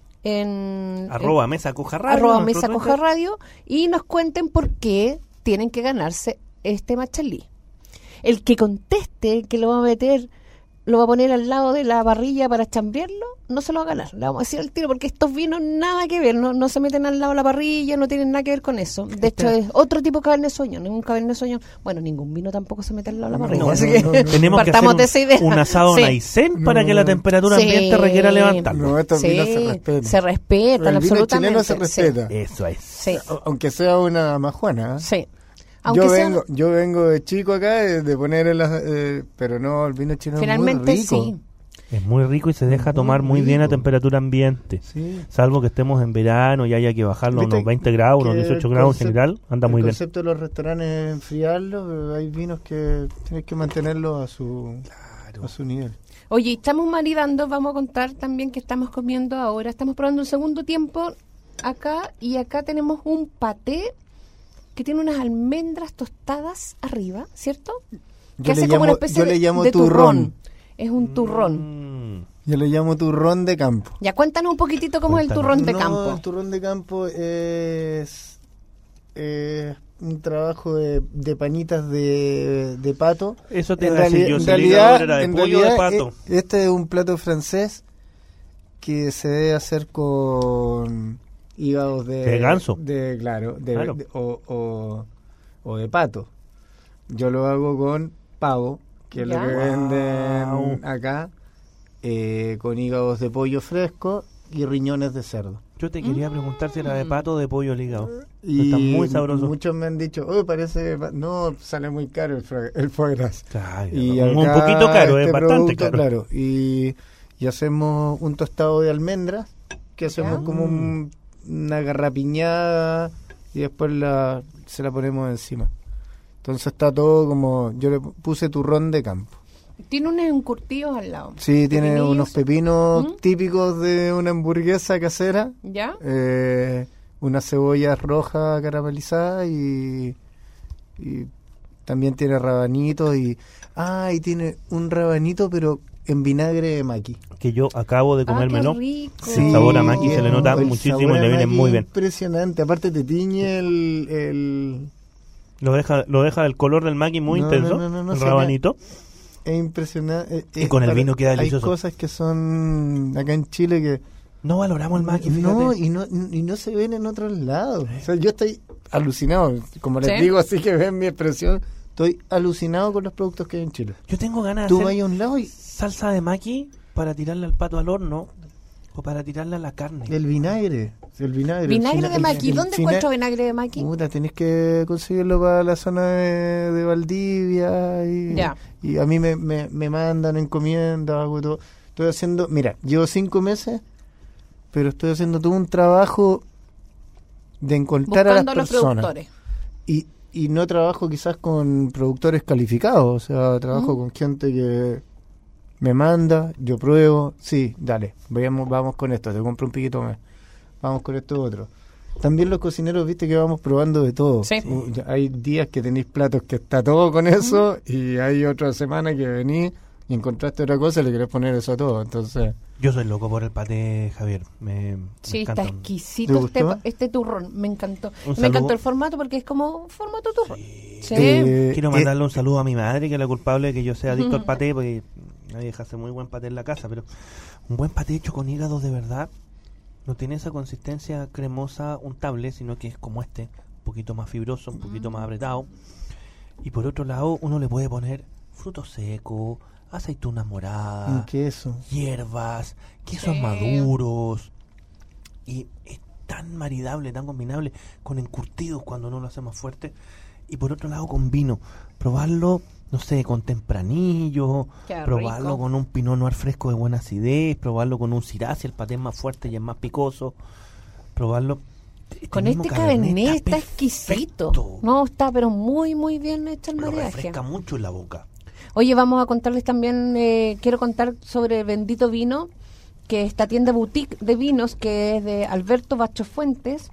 en Arroba en- Mesa Coja Radio. arroba nuestro Mesa Twitter. Coja Radio y nos cuenten por qué tienen que ganarse este Machalí. El que conteste que lo va a meter, lo va a poner al lado de la parrilla para chambrearlo, no se lo va a ganar. Le vamos a decir al tiro, porque estos vinos nada que ver, no, no se meten al lado de la parrilla, no tienen nada que ver con eso. De hecho, es otro tipo de Cabernet Sauvignon, ningún Cabernet Sauvignon. Bueno, ningún vino tampoco se mete al lado de la parrilla. No, así no, que no, no. Tenemos que partamos de hacer esa idea. un, un asado Sí. Naisen para No. que la temperatura Sí. ambiente requiera levantarlo. No, estos Sí, vinos se respetan. se respetan, El vino absolutamente. chileno se Sí. respeta. Eso es. Sí, A- Aunque sea una majuana. ¿eh? sí. Aunque Yo sea- vengo, yo vengo de chico acá de, de poner el, eh, pero no, el vino chileno finalmente es muy rico. sí. Es muy rico y se deja Muy tomar muy bien a rico. temperatura ambiente. Sí. Salvo que estemos en verano y haya que bajarlo a Viste unos veinte grados, unos que dieciocho el grados en concep- general, anda muy el bien. concepto de los restaurantes es enfriarlo, pero hay vinos que tienes que mantenerlos a su, a su nivel. Oye, y estamos maridando, vamos a contar también que estamos comiendo ahora. Estamos probando un segundo tiempo acá y acá tenemos un paté que tiene unas almendras tostadas arriba, ¿cierto? Que Yo hace le como una llamo- especie yo de, le llamo de turrón. Es un turrón. Mm. Yo le llamo turrón de campo. Ya, cuéntanos un poquitito cómo es el Cuéntanos. turrón de No, campo. el turrón de campo es eh, un trabajo de, de panitas de, de pato. Eso te En, iba a decir reali- yo, en si el realidad, hígado era de en pollo o de realidad, pato. eh, este es un plato francés que se debe hacer con hígados de, ¿De ganso? de claro, de, Claro. de- o, o, o de pato. Yo lo hago con pavo, que es Ya. lo que Wow. venden acá, eh, con hígados de pollo fresco y riñones de cerdo. Yo te quería preguntar si era de pato o de pollo el hígado. Y Está muy sabroso. muchos me han dicho, oh, parece, pa-". no, sale muy caro el, foie- el foie gras. Claro, Y un, un acá poquito caro, es este bastante producto, caro. Claro, y, y hacemos un tostado de almendras, que hacemos Ya. como un- una garrapiñada y después la, se la ponemos encima. Entonces está todo como, yo le puse turrón de campo. Tiene unos encurtidos al lado. Sí, tiene Pepinillos. unos pepinos ¿Mm? típicos de una hamburguesa casera, ¿Ya? eh, unas cebollas rojas caramelizadas y, y también tiene rabanitos y... Ah, y tiene un rabanito pero en vinagre de maqui. Que yo acabo de Ah, qué comérmelo. rico. Sí. El sabor a maqui se le nota el muchísimo sabor y le a viene maqui muy bien. Impresionante, aparte te tiñe el... el Lo deja lo deja del color del maqui muy No, intenso, no, no, no, el se rabanito. es impresionante. eh, Y eh, con el para- vino queda delicioso. Hay cosas que son acá en Chile que... No valoramos el maqui, fíjate. No, y no, y no se ven en otros lados. O sea, yo estoy alucinado. Como les ¿Sí? digo, así que ven mi expresión. Estoy alucinado con los productos que hay en Chile. Yo tengo ganas de Tú hacer vas a un lado y salsa de maqui para tirarle al pato al horno o para tirarle a la carne. el vinagre. El vinagre. Vinagre el de fina- maqui. el ¿Dónde fina- encuentro vinagre de maqui? Puta, tenés que conseguirlo para la zona de, de Valdivia. Y, Ya. y a mí me, me, me mandan encomiendas, hago todo. Estoy haciendo, mira, llevo cinco meses, pero estoy haciendo todo un trabajo de encontrar Buscando a a las los personas. productores. Y, y no trabajo quizás con productores calificados, o sea, trabajo Mm. con gente que me manda, yo pruebo, sí, dale, vamos, vamos con esto, te compro un piquito más, vamos con esto otro. También los cocineros, viste que vamos probando de todo. Sí. Uh, ya hay días que tenéis platos que está todo con eso y hay otra semana que venís y encontraste otra cosa y le querés poner eso a todo, entonces... Yo soy loco por el paté, Javier. Me, me Sí, encanta. está exquisito ¿Te este, gustó? este turrón. Me encantó. Un Me saludo. encantó el formato porque es como formato turrón. Sí. Eh, Quiero eh, mandarle un saludo a mi madre, que es la culpable de que yo sea adicto al paté, porque nadie hace muy buen paté en la casa, pero un buen paté hecho con hígado de verdad no tiene esa consistencia cremosa untable, sino que es como este, un poquito más fibroso, un poquito más apretado. Y por otro lado, uno le puede poner frutos secos, aceitunas moradas, queso. hierbas, quesos Sí. maduros. Y es tan maridable, tan combinable con encurtidos cuando uno lo hace más fuerte. Y por otro lado con vino. Probarlo, no sé, con tempranillo, Qué probarlo rico. con un pinot noir fresco de buena acidez, probarlo con un syrah si el paté es más fuerte y es más picoso. Probarlo... Con mismo este cabernet cabernet está perfecto. exquisito. No, está pero muy, muy bien hecho el Lo maridaje. refresca mucho en la boca. Oye, vamos a contarles también, eh, quiero contar sobre Bendito Vino, que esta tienda boutique de vinos que es de Alberto Bacho Fuentes,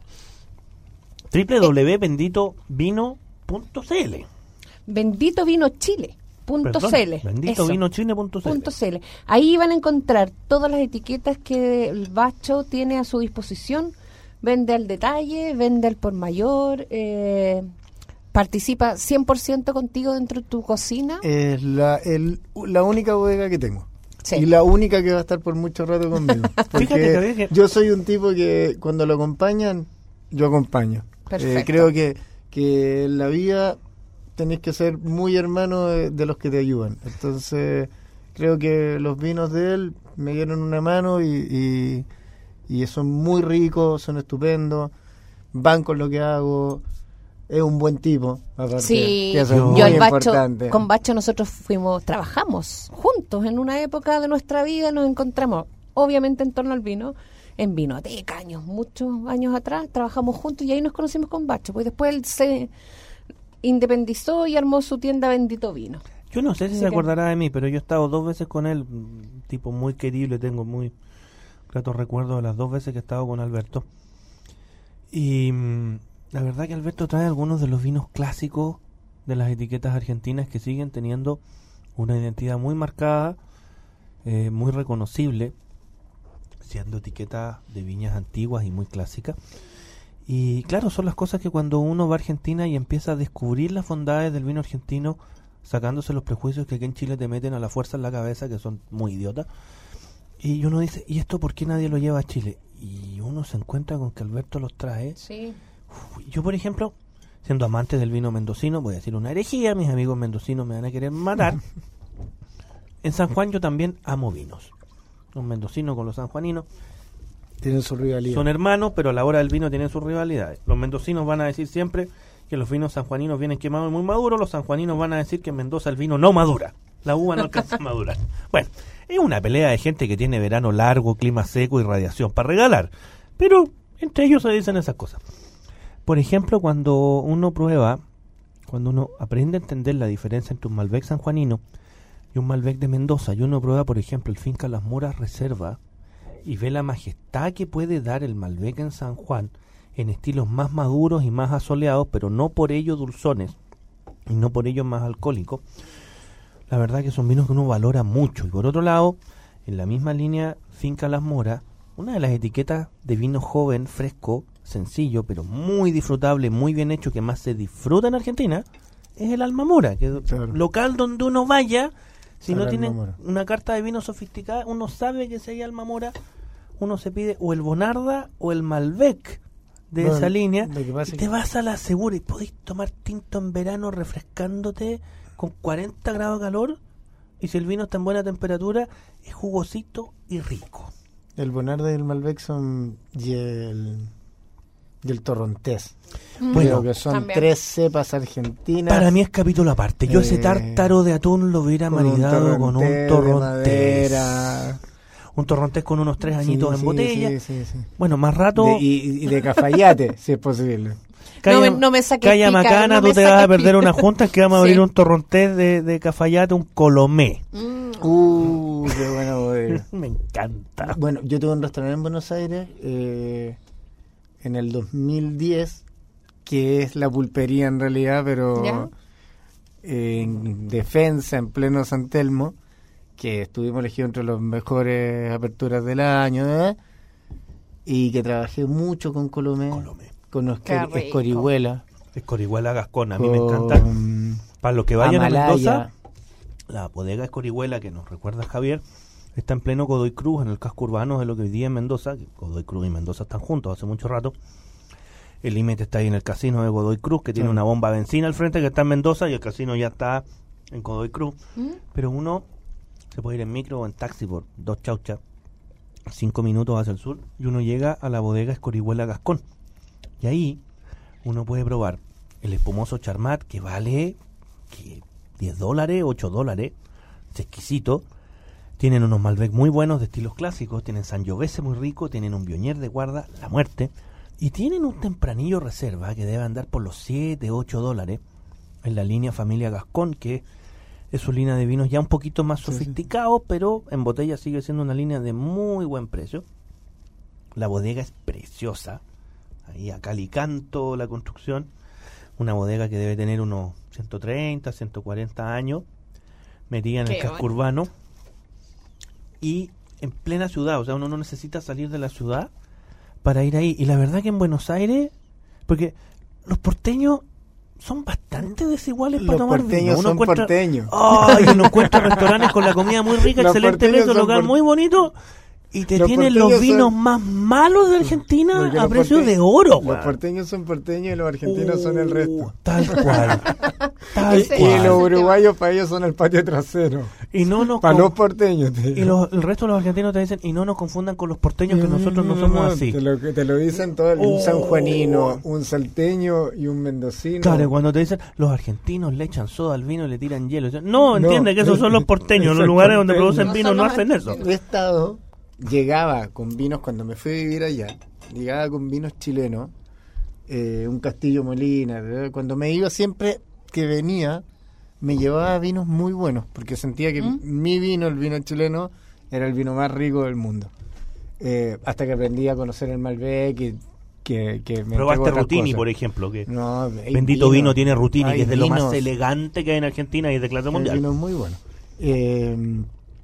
doble u doble u doble u punto bendito vino punto c l bendito vino chile punto Perdón, c l. bendito vino chile punto c l. Punto C L. Ahí van a encontrar todas las etiquetas que el Bacho tiene a su disposición. Vende al detalle, vende al por mayor, eh, participa cien por ciento contigo dentro de tu cocina. Es la, el, la única bodega que tengo. Sí. Y la única que va a estar por mucho rato conmigo. Porque Fíjate, Javier, que- yo soy un tipo que cuando lo acompañan, yo acompaño. Perfecto. Eh, creo que, que en la vida tenés que ser muy hermano de, de los que te ayudan. Entonces, creo que los vinos de él me dieron una mano y, y, y son muy ricos, son estupendos, van con lo que hago. es un buen tipo. Aparte, Sí, que eso es yo muy el Bacho, importante. con Bacho nosotros fuimos, trabajamos juntos en una época de nuestra vida, nos encontramos obviamente en torno al vino, en Vinoteca, años, muchos años atrás, trabajamos juntos y ahí nos conocimos con Bacho, pues después él se independizó y armó su tienda Bendito Vino. Yo no sé si Así se que- acordará de mí, pero yo he estado dos veces con él, un tipo muy querible, tengo muy gratos recuerdos de las dos veces que he estado con Alberto. Y mm, la verdad que Alberto trae algunos de los vinos clásicos de las etiquetas argentinas que siguen teniendo una identidad muy marcada, eh, muy reconocible, siendo etiquetas de viñas antiguas y muy clásicas. Y claro, son las cosas que cuando uno va a Argentina y empieza a descubrir las bondades del vino argentino, sacándose los prejuicios que aquí en Chile te meten a la fuerza en la cabeza, que son muy idiotas, y uno dice, ¿y esto por qué nadie lo lleva a Chile? Y uno se encuentra con que Alberto los trae. Sí. Uf, yo, por ejemplo, siendo amante del vino mendocino, voy a decir una herejía, mis amigos mendocinos me van a querer matar. En San Juan yo también amo vinos. Los mendocinos con los sanjuaninos Tienen su rivalidad. son hermanos, pero a la hora del vino tienen sus rivalidades. Los mendocinos van a decir siempre que los vinos sanjuaninos vienen quemados y muy maduros. Los sanjuaninos van a decir que en Mendoza el vino no madura. La uva no alcanza a madurar. Bueno, es una pelea de gente que tiene verano largo, clima seco y radiación para regalar. Pero entre ellos se dicen esas cosas. Por ejemplo, cuando uno prueba, cuando uno aprende a entender la diferencia entre un Malbec sanjuanino y un Malbec de Mendoza, y uno prueba, por ejemplo, el Finca Las Moras Reserva, y ve la majestad que puede dar el Malbec en San Juan en estilos más maduros y más asoleados, pero no por ello dulzones y no por ello más alcohólicos, la verdad que son vinos que uno valora mucho. Y por otro lado, en la misma línea Finca Las Moras, una de las etiquetas de vino joven, fresco, sencillo, pero muy disfrutable, muy bien hecho, que más se disfruta en Argentina, es el Alma Mora, que es Claro. local donde uno vaya. Si El no Alma tiene Mora. una carta de vino sofisticada, uno sabe que si hay Alma Mora, uno se pide o el Bonarda o el Malbec de Bueno, esa línea, lo que pasa y es te que- vas a la segura y podéis tomar tinto en verano refrescándote con cuarenta grados de calor, y si el vino está en buena temperatura, es jugosito y rico. El Bonarda y el Malbec son y el, y el Torrontés. Mm. Bueno, Creo que son también. tres cepas argentinas. Para mí es capítulo aparte. Yo ese Eh, tártaro de atún lo hubiera con un maridado con un torrontés de torrontés. madera. Un torrontés con unos tres añitos Sí, en sí, botella. sí, sí, sí. Bueno, más rato... De- y, y de cafayate, si es posible. No me- no me saques Calla pica, macana, no me tú te vas a saques perder pica. una junta que vamos a Sí. abrir un torrontés de, de cafayate, un colomé. Mm. Uh, qué buena bodega. Me encanta. Bueno, yo tuve un restaurante en Buenos Aires eh, en el dos mil diez, que es la pulpería en realidad, pero ¿Ya? eh, en defensa, en pleno San Telmo, que estuvimos elegidos entre las mejores aperturas del año, ¿eh? Y que trabajé mucho con Colomé, Colomé. con Qué Oscar rico. Escorihuela. Escorihuela Gascona, a mí con me encanta. Para los que vayan Amalaya. a Mendoza, la bodega Escorihuela, que nos recuerda Javier, está en pleno Godoy Cruz, en el casco urbano de lo que hoy día es Mendoza. Que Godoy Cruz y Mendoza están juntos hace mucho rato. El límite está ahí en el casino de Godoy Cruz, que tiene Sí. una bomba de benzina al frente que está en Mendoza, y el casino ya está en Godoy Cruz. ¿Mm? Pero uno se puede ir en micro o en taxi por dos chauchas, cinco minutos hacia el sur, y uno llega a la bodega Escorihuela Gascón. Y ahí uno puede probar el espumoso Charmat, que vale que diez dólares, ocho dólares, es exquisito. Tienen unos Malbec muy buenos de estilos clásicos, tienen Sangiovese muy rico, tienen un Bionier de guarda, La Muerte, y tienen un tempranillo reserva que debe andar por los siete, ocho dólares en la línea Familia Gascón, que es su línea de vinos ya un poquito más Sí, sí. sofisticado, pero en botella sigue siendo una línea de muy buen precio. La bodega es preciosa, ahí a cal y canto la construcción, una bodega que debe tener unos ciento treinta, ciento cuarenta años, metida en el Qué casco bueno. urbano y en plena ciudad, o sea, uno no necesita salir de la ciudad para ir ahí. Y la verdad que en Buenos Aires, porque los porteños son bastante desiguales para Los tomar vino. porteños Uno son encuentra, porteños. ¡ay! Uno encuentra restaurantes con la comida muy rica, Los excelente porteños precio, son local por- muy bonito, Y te Los tienen porteños los vinos son- más malos de Argentina Porque a los precio porte- de oro, Los weón. porteños son porteños y los argentinos son el resto. Uh, Tal cual. Tal Y, Ese- y cual. los uruguayos para ellos son el patio trasero. Y no nos Para con- los porteños. te y digo. los- el resto de los argentinos te dicen, y no nos confundan con los porteños, que nosotros no somos así. Te lo, te lo dicen todos, un Oh. sanjuanino, un salteño y un mendocino. Claro, cuando te dicen, los argentinos le echan soda al vino y le tiran hielo. No, No, entiende que esos son los porteños. Los lugares donde producen No vino son no los hacen eso. He estado, llegaba con vinos, cuando me fui a vivir allá, llegaba con vinos chilenos, eh, un Castillo Molina, ¿verdad? Cuando me iba siempre que venía, me llevaba vinos muy buenos, porque sentía que ¿Mm? mi vino, el vino chileno, era el vino más rico del mundo. Eh, hasta que aprendí a conocer el Malbec y que, que me Probaste entregó otras Rutini, cosas. por ejemplo, que No, hay bendito vino, tiene Rutini, hay que es de lo más vinos- elegante que hay en Argentina y es de clase El mundial. vino es muy bueno. Eh,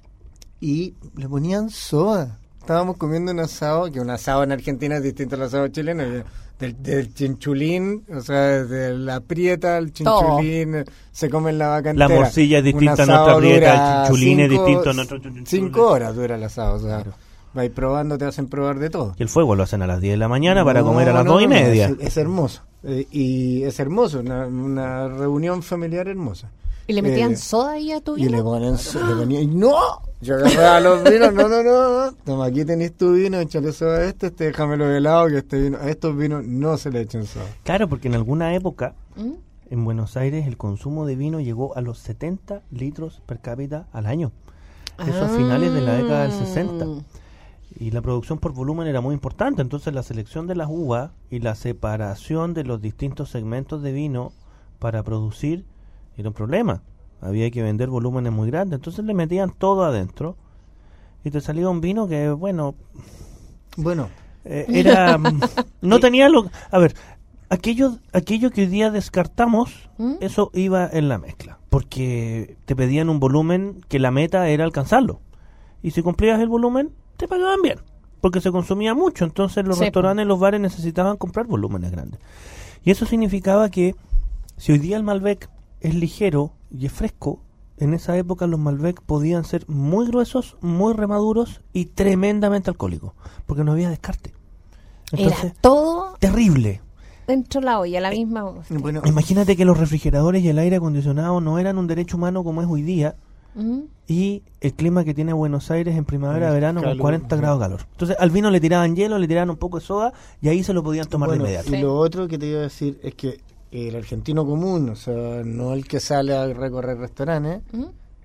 y le ponían soda. Estábamos comiendo un asado, que un asado en Argentina es distinto al asado chileno. y Del, del chinchulín, o sea, de la prieta al chinchulín, se comen la vaca La entera. morcilla es Un distinta a asado nuestra prieta, dura el chinchulín es cinco- distinto a nuestro chinchulín. Cinco horas dura el asado, o sea, vais probando, te hacen probar de todo. Y el fuego lo hacen a las diez de la mañana para No, comer a las no, dos y no, media. Es, es hermoso. Eh, y es hermoso, una, una reunión familiar hermosa. ¿Y le metían Eh, soda ahí a tu Y le vino? ponen, so- le ponían, ¡no! Yo agarraba los vinos, no, no, no. Toma, aquí tenéis tu vino, échale soda a este, este déjamelo de lado, que este vino, a estos vinos no se le echen soda. Claro, porque en alguna época ¿Mm? en Buenos Aires el consumo de vino llegó a los setenta litros per cápita al año. Eso a finales de la década del sesenta. Ah. Y la producción por volumen era muy importante, entonces la selección de las uvas y la separación de los distintos segmentos de vino para producir era un problema. Había que vender volúmenes muy grandes, entonces le metían todo adentro y te salía un vino que, bueno, Bueno, eh, era mm, no tenía lo... A ver, aquello, aquello que hoy día descartamos, ¿Mm? eso iba en la mezcla, porque te pedían un volumen que la meta era alcanzarlo. Y si cumplías el volumen, te pagaban bien, porque se consumía mucho. Entonces los Sí, restaurantes, los bares necesitaban comprar volúmenes grandes. Y eso significaba que si hoy día el Malbec es ligero y es fresco, en esa época los Malbec podían ser muy gruesos, muy remaduros y tremendamente alcohólicos, porque no había descarte. Entonces, Era todo terrible. dentro de la olla, la misma. bueno, Imagínate que los refrigeradores y el aire acondicionado no eran un derecho humano como es hoy día, ¿Mm? y el clima que tiene Buenos Aires en primavera, Es verano, con calor, cuarenta sí. grados de calor. Entonces al vino le tiraban hielo, le tiraban un poco de soda y ahí se lo podían tomar bueno, de inmediato. y lo otro que te iba a decir es que el argentino común, o sea, no el que sale a recorrer restaurantes, ¿Mm?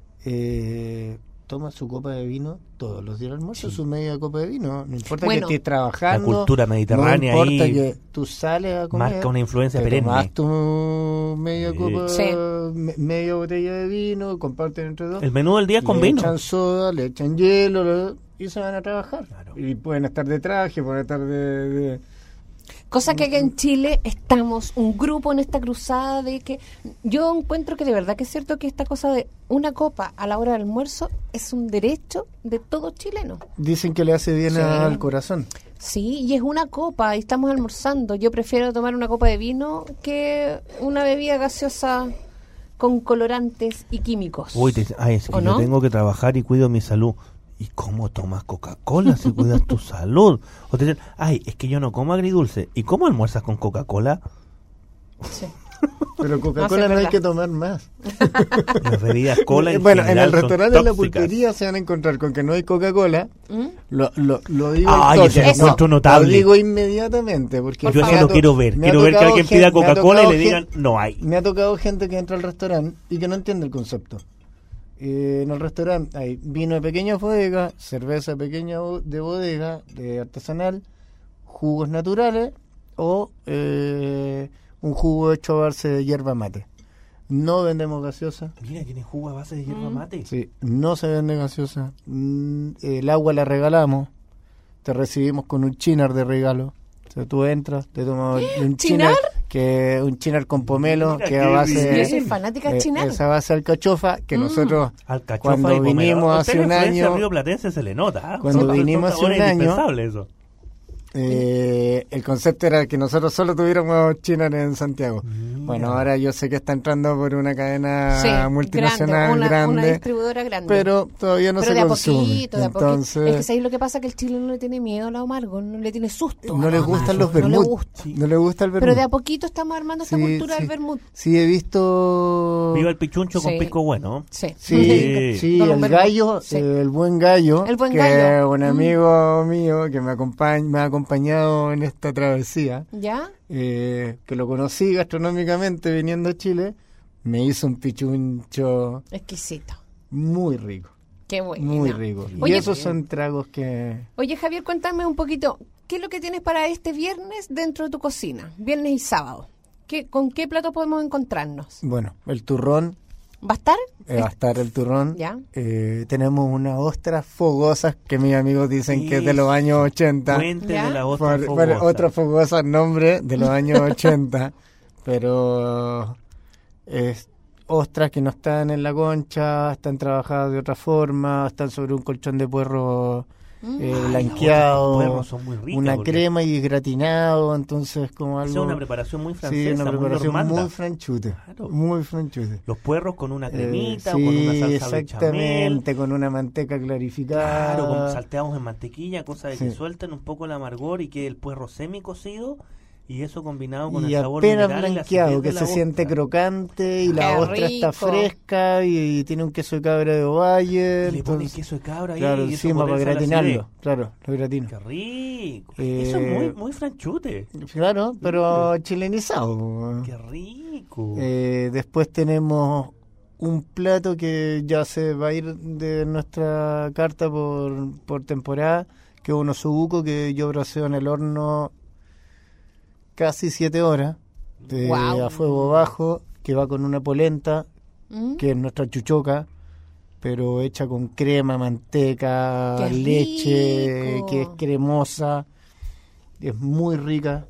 eh, toma su copa de vino todos los días al almuerzo, Sí. su media copa de vino. No importa Bueno. que estés trabajando. La cultura mediterránea no importa ahí que tú sales a comer. marca una influencia te perenne. tomas tu media Sí. copa, Sí. me- media botella de vino, comparten entre dos. El menú del día es con le vino. echan soda, le echan hielo le- y se van a trabajar. Claro. Y pueden estar de traje, pueden estar de... de- Cosa que acá en Chile estamos un grupo en esta cruzada de que yo encuentro que de verdad que es cierto que esta cosa de una copa a la hora del almuerzo es un derecho de todo chileno. Dicen que le hace bien Sí. al corazón. Sí, y es una copa y estamos almorzando. Yo prefiero tomar una copa de vino que una bebida gaseosa con colorantes y químicos. Uy, te dicen, ay, es que ¿O yo no? tengo que trabajar y cuido mi salud. ¿Y cómo tomas Coca-Cola si cuidas tu salud? O te dicen, ay, es que yo no como agridulce. ¿Y cómo almuerzas con Coca-Cola? Sí. Pero No, Coca-Cola sí, no, es hay verdad. que tomar más. Las bebidas cola en Bueno, en general el son restaurante, en la tóxicas. pulpería se van a encontrar con que no hay Coca-Cola. ¿Mm? Lo, lo, lo digo Ay, al ese toque. lo encuentro notable. Lo digo inmediatamente. Porque Por Yo me eso ha lo to- quiero ver. me ha Quiero ver que tocado alguien gen- pida me ha Coca-Cola y tocado le gen- digan, no hay. Me ha tocado gente que entra al restaurante y que no entiende el concepto. Eh, en el restaurante hay vino de pequeña bodega, cerveza pequeña bo- de bodega, de artesanal, jugos naturales o eh, un jugo hecho a base de hierba mate. No vendemos gaseosa. Mira, tiene jugo a base de hierba Mm. mate. Sí, no se vende gaseosa. Mm, el agua la regalamos. Te recibimos con un chinar de regalo. O sea, tú entras, te tomas un ¿Chinar? chinar, que un chinar con pomelo, Mira, que qué a base Yo soy fanática de eh, chinar. esa base de alcachofa, que Mm. nosotros Alcachofa cuando y pomelo. vinimos Usted hace la un influencia año, Río Platense se le nota. ¿ah? Cuando Son- vinimos son hace un sabores año, indispensables eso. eh, el concepto era que nosotros solo tuviéramos chinar en Santiago. Mm. Mira. Bueno, ahora yo sé que está entrando por una cadena Sí, multinacional grande, grande, una, una distribuidora grande. pero todavía no Pero se de a consume. poquito, de a poquito. Entonces, Es que ¿sabes lo que pasa? Que el chileno no le tiene miedo al amargo, no le tiene susto. no les gustan los No le vermut. gusta. No les gusta el vermut. Pero de a poquito estamos armando esta Sí, cultura sí. del vermut. Sí, he visto... Viva el pichuncho con Sí. pisco bueno. Sí. Sí, sí, Don el Humberto. gallo, Sí. el buen gallo, El buen que gallo. es un Mm. amigo mío que me, acompaña, me ha acompañado en esta travesía, ¿Ya? eh, que lo conocí gastronómicamente viniendo a Chile, me hizo un pichuncho Exquisito. muy rico, Qué bueno. muy rico. Y Oye, esos son tragos que... Oye, Javier, cuéntame un poquito, ¿qué es lo que tienes para este viernes dentro de tu cocina? Viernes y sábado. ¿Qué, ¿Con qué plato podemos encontrarnos? Bueno, el turrón, ¿Va a estar? eh, va a estar el turrón. Ya. Eh, tenemos unas ostras fogosas que mis amigos dicen que es de los Eso. años ochenta. Cuente ¿Ya? de la otra Por, por fogosa. otra fogosa nombre de los años ochenta, pero es ostras que no están en la concha, están trabajadas de otra forma, están sobre un colchón de puerro Mm. eh, Ay, blanqueado, las ostras con puerro son muy ricas, una porque crema y gratinado, entonces como esa algo... es una preparación muy francesa, sí, una preparación muy muy, normanda. franchute, Claro. muy franchute. Los puerros con una Eh, cremita sí, o con una salsa bechamel. exactamente, con una manteca clarificada. Claro, con salteados en mantequilla, cosa de que Sí. suelten un poco el amargor y que el puerro semi cocido y eso combinado con y el sabor apenas mineral y la blanqueado, acidez que de se la siente ostra. crocante y Qué la ostra está rico. fresca y, y tiene un queso de cabra de Ovalle. Y le ponen entonces- queso de cabra ahí claro, y eso encima para potencia la gratinarlo, acidez. claro, lo gratino. Qué rico. Eh, Eso es muy, muy franchute. Claro, pero chilenizado. Qué rico. Eh, después tenemos un plato que ya se va a ir de nuestra carta por, por temporada, que es un osobuco que yo braseo en el horno casi siete horas, de, Guau. a fuego bajo, que va con una polenta, ¿Mm? que es nuestra chuchoca, pero hecha con crema, manteca, ¡Qué leche, rico! que es cremosa, es muy rica.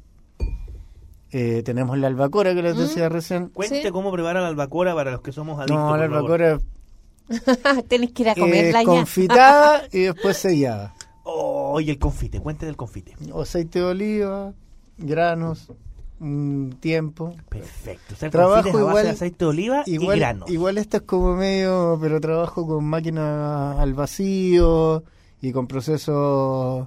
Eh, tenemos la albacora que les ¿Mm? decía recién. Cuente sí. cómo prepara la albacora para los que somos adictos. No, la por favor. albacora Tenés que ir a es comerla ya. confitada y después sellada. Oh, y el confite, cuente del confite. Aceite de oliva, granos, un tiempo. Perfecto. O sea, el Trabajo confite es a base igual- de aceite de oliva y Igual, granos. igual esto es como medio, pero trabajo con máquina al vacío y con procesos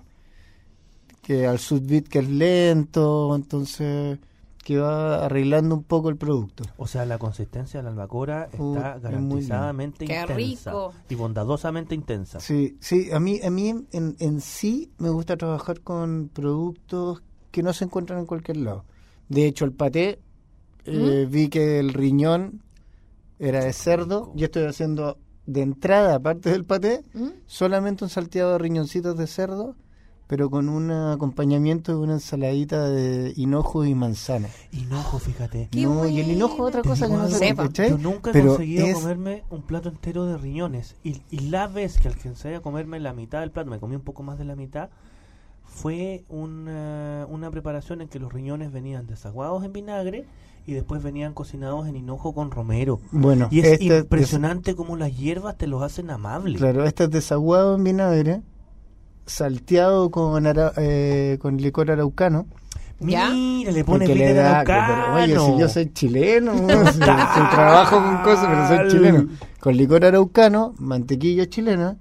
que al sous vide que es lento, entonces que va arreglando un poco el producto. O sea, la consistencia de la albacora Uh, está es muy garantizadamente Qué intensa. rico. Y bondadosamente intensa. Sí, sí, a mí, a mí en, en sí me gusta trabajar con productos que no se encuentran en cualquier lado. De hecho, el paté, eh, vi que el riñón era de cerdo. Yo estoy haciendo de entrada, aparte del paté, ¿Mm? solamente un salteado de riñoncitos de cerdo, pero con un acompañamiento de una ensaladita de hinojo y manzana. Hinojo, fíjate. Qué No, y el hinojo es otra Te cosa que digo no algo, se sepa. ¿cachai? Yo nunca he Pero conseguido es- comerme un plato entero de riñones. Y, y la vez que alcancé a comerme la mitad del plato, me comí un poco más de la mitad, fue una, una preparación en que los riñones venían desaguados en vinagre y después venían cocinados en hinojo con romero. Bueno, Y es este- impresionante cómo las hierbas te los hacen amables. Claro, este es desaguado en vinagre, salteado con ara- eh, con licor araucano. ¿Ya? Mira, le pones Porque le vino de da, araucano. pero, oye, si yo soy chileno, si, si trabajo con cosas, pero soy chileno. Con licor araucano, mantequilla chilena,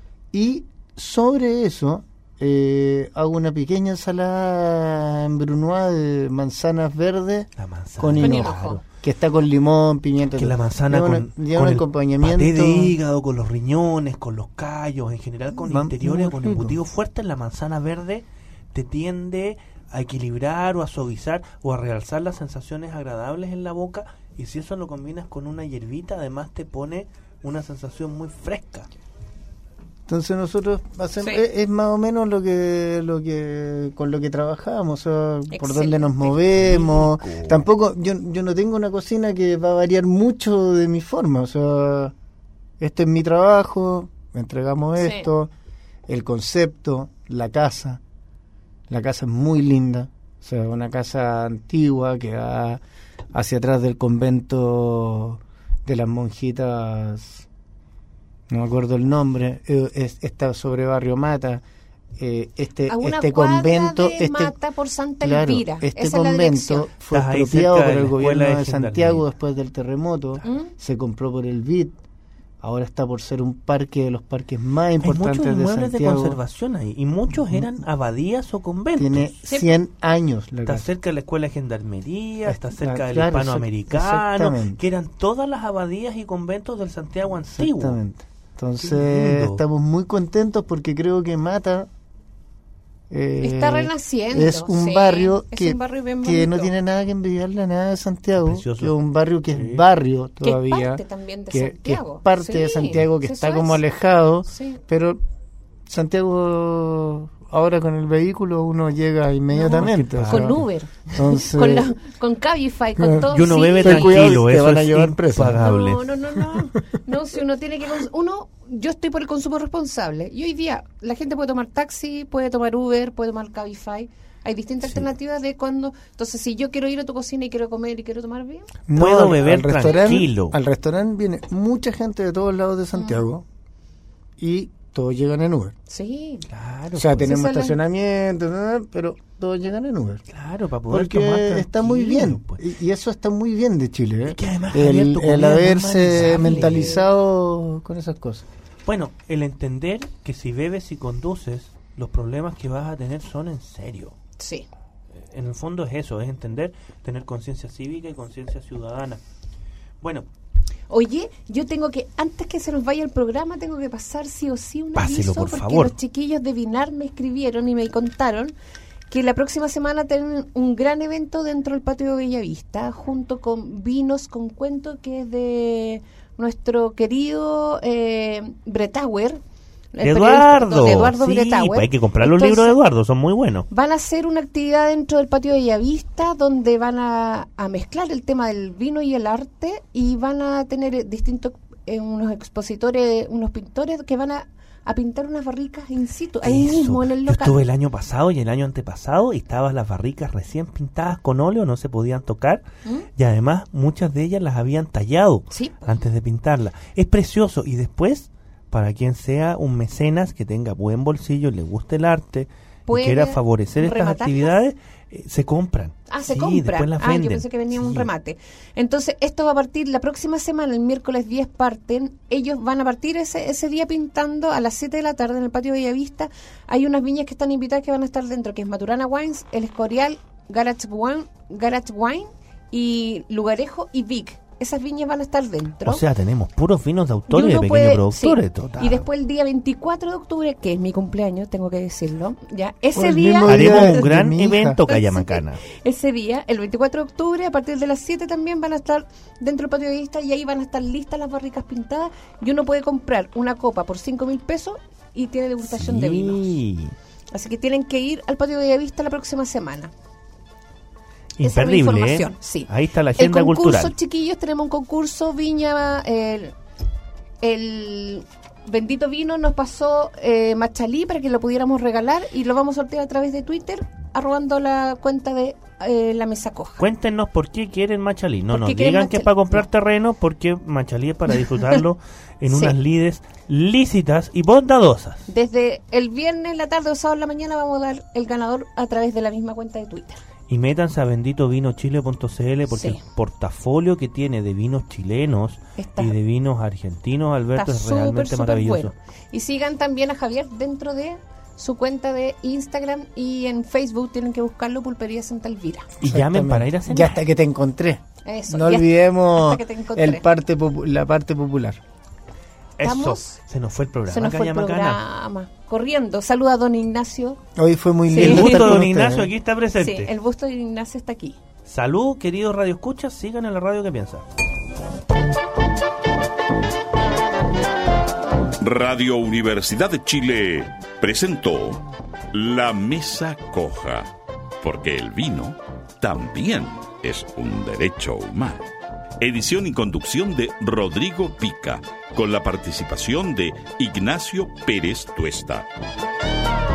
y sobre eso eh, hago una pequeña ensalada embrunoada de manzanas verdes La manzana. con Con hinojo, hinojo. que está con limón, pimienta. Que la todo. manzana Lleva con, una- lleva con un el acompañamiento. paté de hígado, con los riñones, con los callos, en general con Va interiores, muy con rico. embutidos fuertes, la manzana verde te tiende a equilibrar o a suavizar o a realzar las sensaciones agradables en la boca, y si eso lo combinas con una hierbita, además te pone una sensación muy fresca. Entonces nosotros hacemos, Sí. es, es más o menos lo que lo que con lo que trabajamos, o sea, por Excelente. dónde nos movemos. Rico. Tampoco yo yo no tengo una cocina que va a variar mucho de mi forma, o sea, este es mi trabajo, entregamos Sí. esto, el concepto, la casa. La casa es muy linda, o sea, una casa antigua que va hacia atrás del convento de las monjitas, no me acuerdo el nombre, eh, es, está sobre Barrio Mata, eh, este A una este cuadra convento, de este Mata por Santa claro, Elvira. este Esa es la dirección. convento fue Estás ahí expropiado cerca por de el la gobierno escuela de de Santiago Gendarmería. después del terremoto, ¿Mm? se compró por el B I D, ahora está por ser un parque de los parques más Hay importantes muchos de inmuebles de Santiago. conservación ahí, y muchos eran abadías o conventos. Tiene Sí. cien años la Está casa. cerca de la escuela de gendarmería, está Está- cerca del claro, hispanoamericano, exactamente. que eran todas las abadías y conventos del Santiago antiguo. Exactamente. Qué Entonces lindo. estamos muy contentos porque creo que Mata eh, Está renaciendo. es un sí, barrio es que, un barrio bien que no bonito. tiene nada que envidiarle a nada de Santiago, Precioso. que es un barrio que Sí. es barrio Que es todavía, parte también de que, que es Santiago. parte de Sí, Santiago, que sí, está eso como es. alejado, Sí. pero Santiago ahora con el vehículo uno llega inmediatamente. No, o sea, Con Uber, Entonces, con, la, con Cabify, con todo. Y uno sí. bebe Ten cuidado, tranquilo, te eso van a es llevar preso. impagable. No, no, no, no. No, si uno tiene que... cons- Uno, yo estoy por el consumo responsable. Y hoy día la gente puede tomar taxi, puede tomar Uber, puede tomar Cabify. Hay distintas Sí. alternativas de cuando... Entonces, si yo quiero ir a tu cocina y quiero comer y quiero tomar bien, no, Puedo al- beber al restaurante- tranquilo. Al restaurante viene mucha gente de todos lados de Santiago y todos llegan en Uber. sí. Claro, O sea, pues, tenemos Esa es la- estacionamiento, ¿no? Pero todos llegan en Uber. claro, para poder Porque tomar está muy tranquilo, bien. pues. Y, y eso está muy bien de Chile. ¿eh? Es que además, Javier, el, tu comida el es muy haberse manejable. mentalizado con esas cosas. Bueno, el entender que si bebes y conduces, los problemas que vas a tener son en serio. Sí. En el fondo es eso, es entender, tener conciencia cívica y conciencia ciudadana. Bueno, Oye, yo tengo que, antes que se nos vaya el programa, tengo que pasar sí o sí un Páselo, aviso, por porque favor. los chiquillos de Vinar me escribieron y me contaron que la próxima semana tienen un gran evento dentro del patio de Bellavista, junto con Vinos con Cuento, que es de nuestro querido eh, Bretauer. el Eduardo, periodista de Eduardo sí, Bretauer. pues hay que comprar los Entonces, libros de Eduardo, son muy buenos. van a hacer una actividad dentro del patio de Bellavista donde van a, a mezclar el tema del vino y el arte y van a tener eh, distintos eh, unos expositores, unos pintores que van a, a pintar unas barricas in situ, ahí Eso. mismo en el Yo local. estuve el año pasado y el año antepasado y estaban las barricas recién pintadas con óleo, no se podían tocar ¿Mm? y además muchas de ellas las habían tallado Sí. antes de pintarlas. Es precioso y después, para quien sea un mecenas que tenga buen bolsillo, le guste el arte y Puede quiera favorecer estas rematarlas. actividades, eh, se compran. Ah, se Sí, compra. después las Ah, yo venden. pensé que venía un Sí. remate. Entonces, esto va a partir la próxima semana, el miércoles diez parten. Ellos van a partir ese ese día pintando a las siete de la tarde en el patio Bellavista. Hay unas viñas que están invitadas que van a estar dentro, que es Maturana Wines, El Escorial, Garage Wine, Garage Wine y Lugarejo y Vic. Esas viñas van a estar dentro. O sea, tenemos puros vinos de autor y, Y de uno pequeños puede- productores. sí. total. Y después el día veinticuatro de octubre, que es mi cumpleaños, tengo que decirlo, ya ese O el día mismo haremos día un de gran mi hija. evento Cayamacana. ese día, el veinticuatro de octubre, a partir de las siete también van a estar dentro del patio de vista y ahí van a estar listas las barricas pintadas y uno puede comprar una copa por cinco mil pesos y tiene degustación de vinos. Sí. Así que tienen que ir al patio de vista la próxima semana. Esa es mi Imperdible, ¿eh? información, sí. Ahí está la El agenda concurso, cultural. chiquillos, tenemos un concurso, Viña, el, el bendito vino nos pasó eh, Machalí para que lo pudiéramos regalar y lo vamos a sortear a través de Twitter, arrobando la cuenta de eh, la mesa coja. Cuéntenos por qué quieren Machalí. No ¿Por nos qué quieren digan que es Machalí? para comprar No. terreno, porque Machalí es para disfrutarlo en Sí. unas lides lícitas y bondadosas. Desde el viernes, la tarde o sábado en la mañana vamos a dar el ganador a través de la misma cuenta de Twitter. Y métanse a bendito vino chile punto c l porque Sí. el portafolio que tiene de vinos chilenos Está- y de vinos argentinos, Alberto, Está es súper, realmente súper maravilloso. bueno. Y sigan también a Javier dentro de su cuenta de Instagram y en Facebook tienen que buscarlo, Pulpería Santa Elvira. Y llamen para ir a Ya cenar. hasta que te encontré. Eso, no ya olvidemos hasta que te encontré. el parte popu- la parte popular. Eso, Estamos- se nos fue el programa. Se nos fue el Cayamacana. programa. Corriendo. Saluda a don Ignacio. Hoy fue muy Sí. lindo. El estar gusto de con don ustedes. Ignacio aquí está presente. Sí, el busto de Ignacio está aquí. Salud, queridos Radio Escuchas, sigan en la radio que piensa. Radio Universidad de Chile presentó La Mesa Coja, porque el vino también es un derecho humano. Edición y conducción de Rodrigo Pica, con la participación de Ignacio Pérez Tuesta.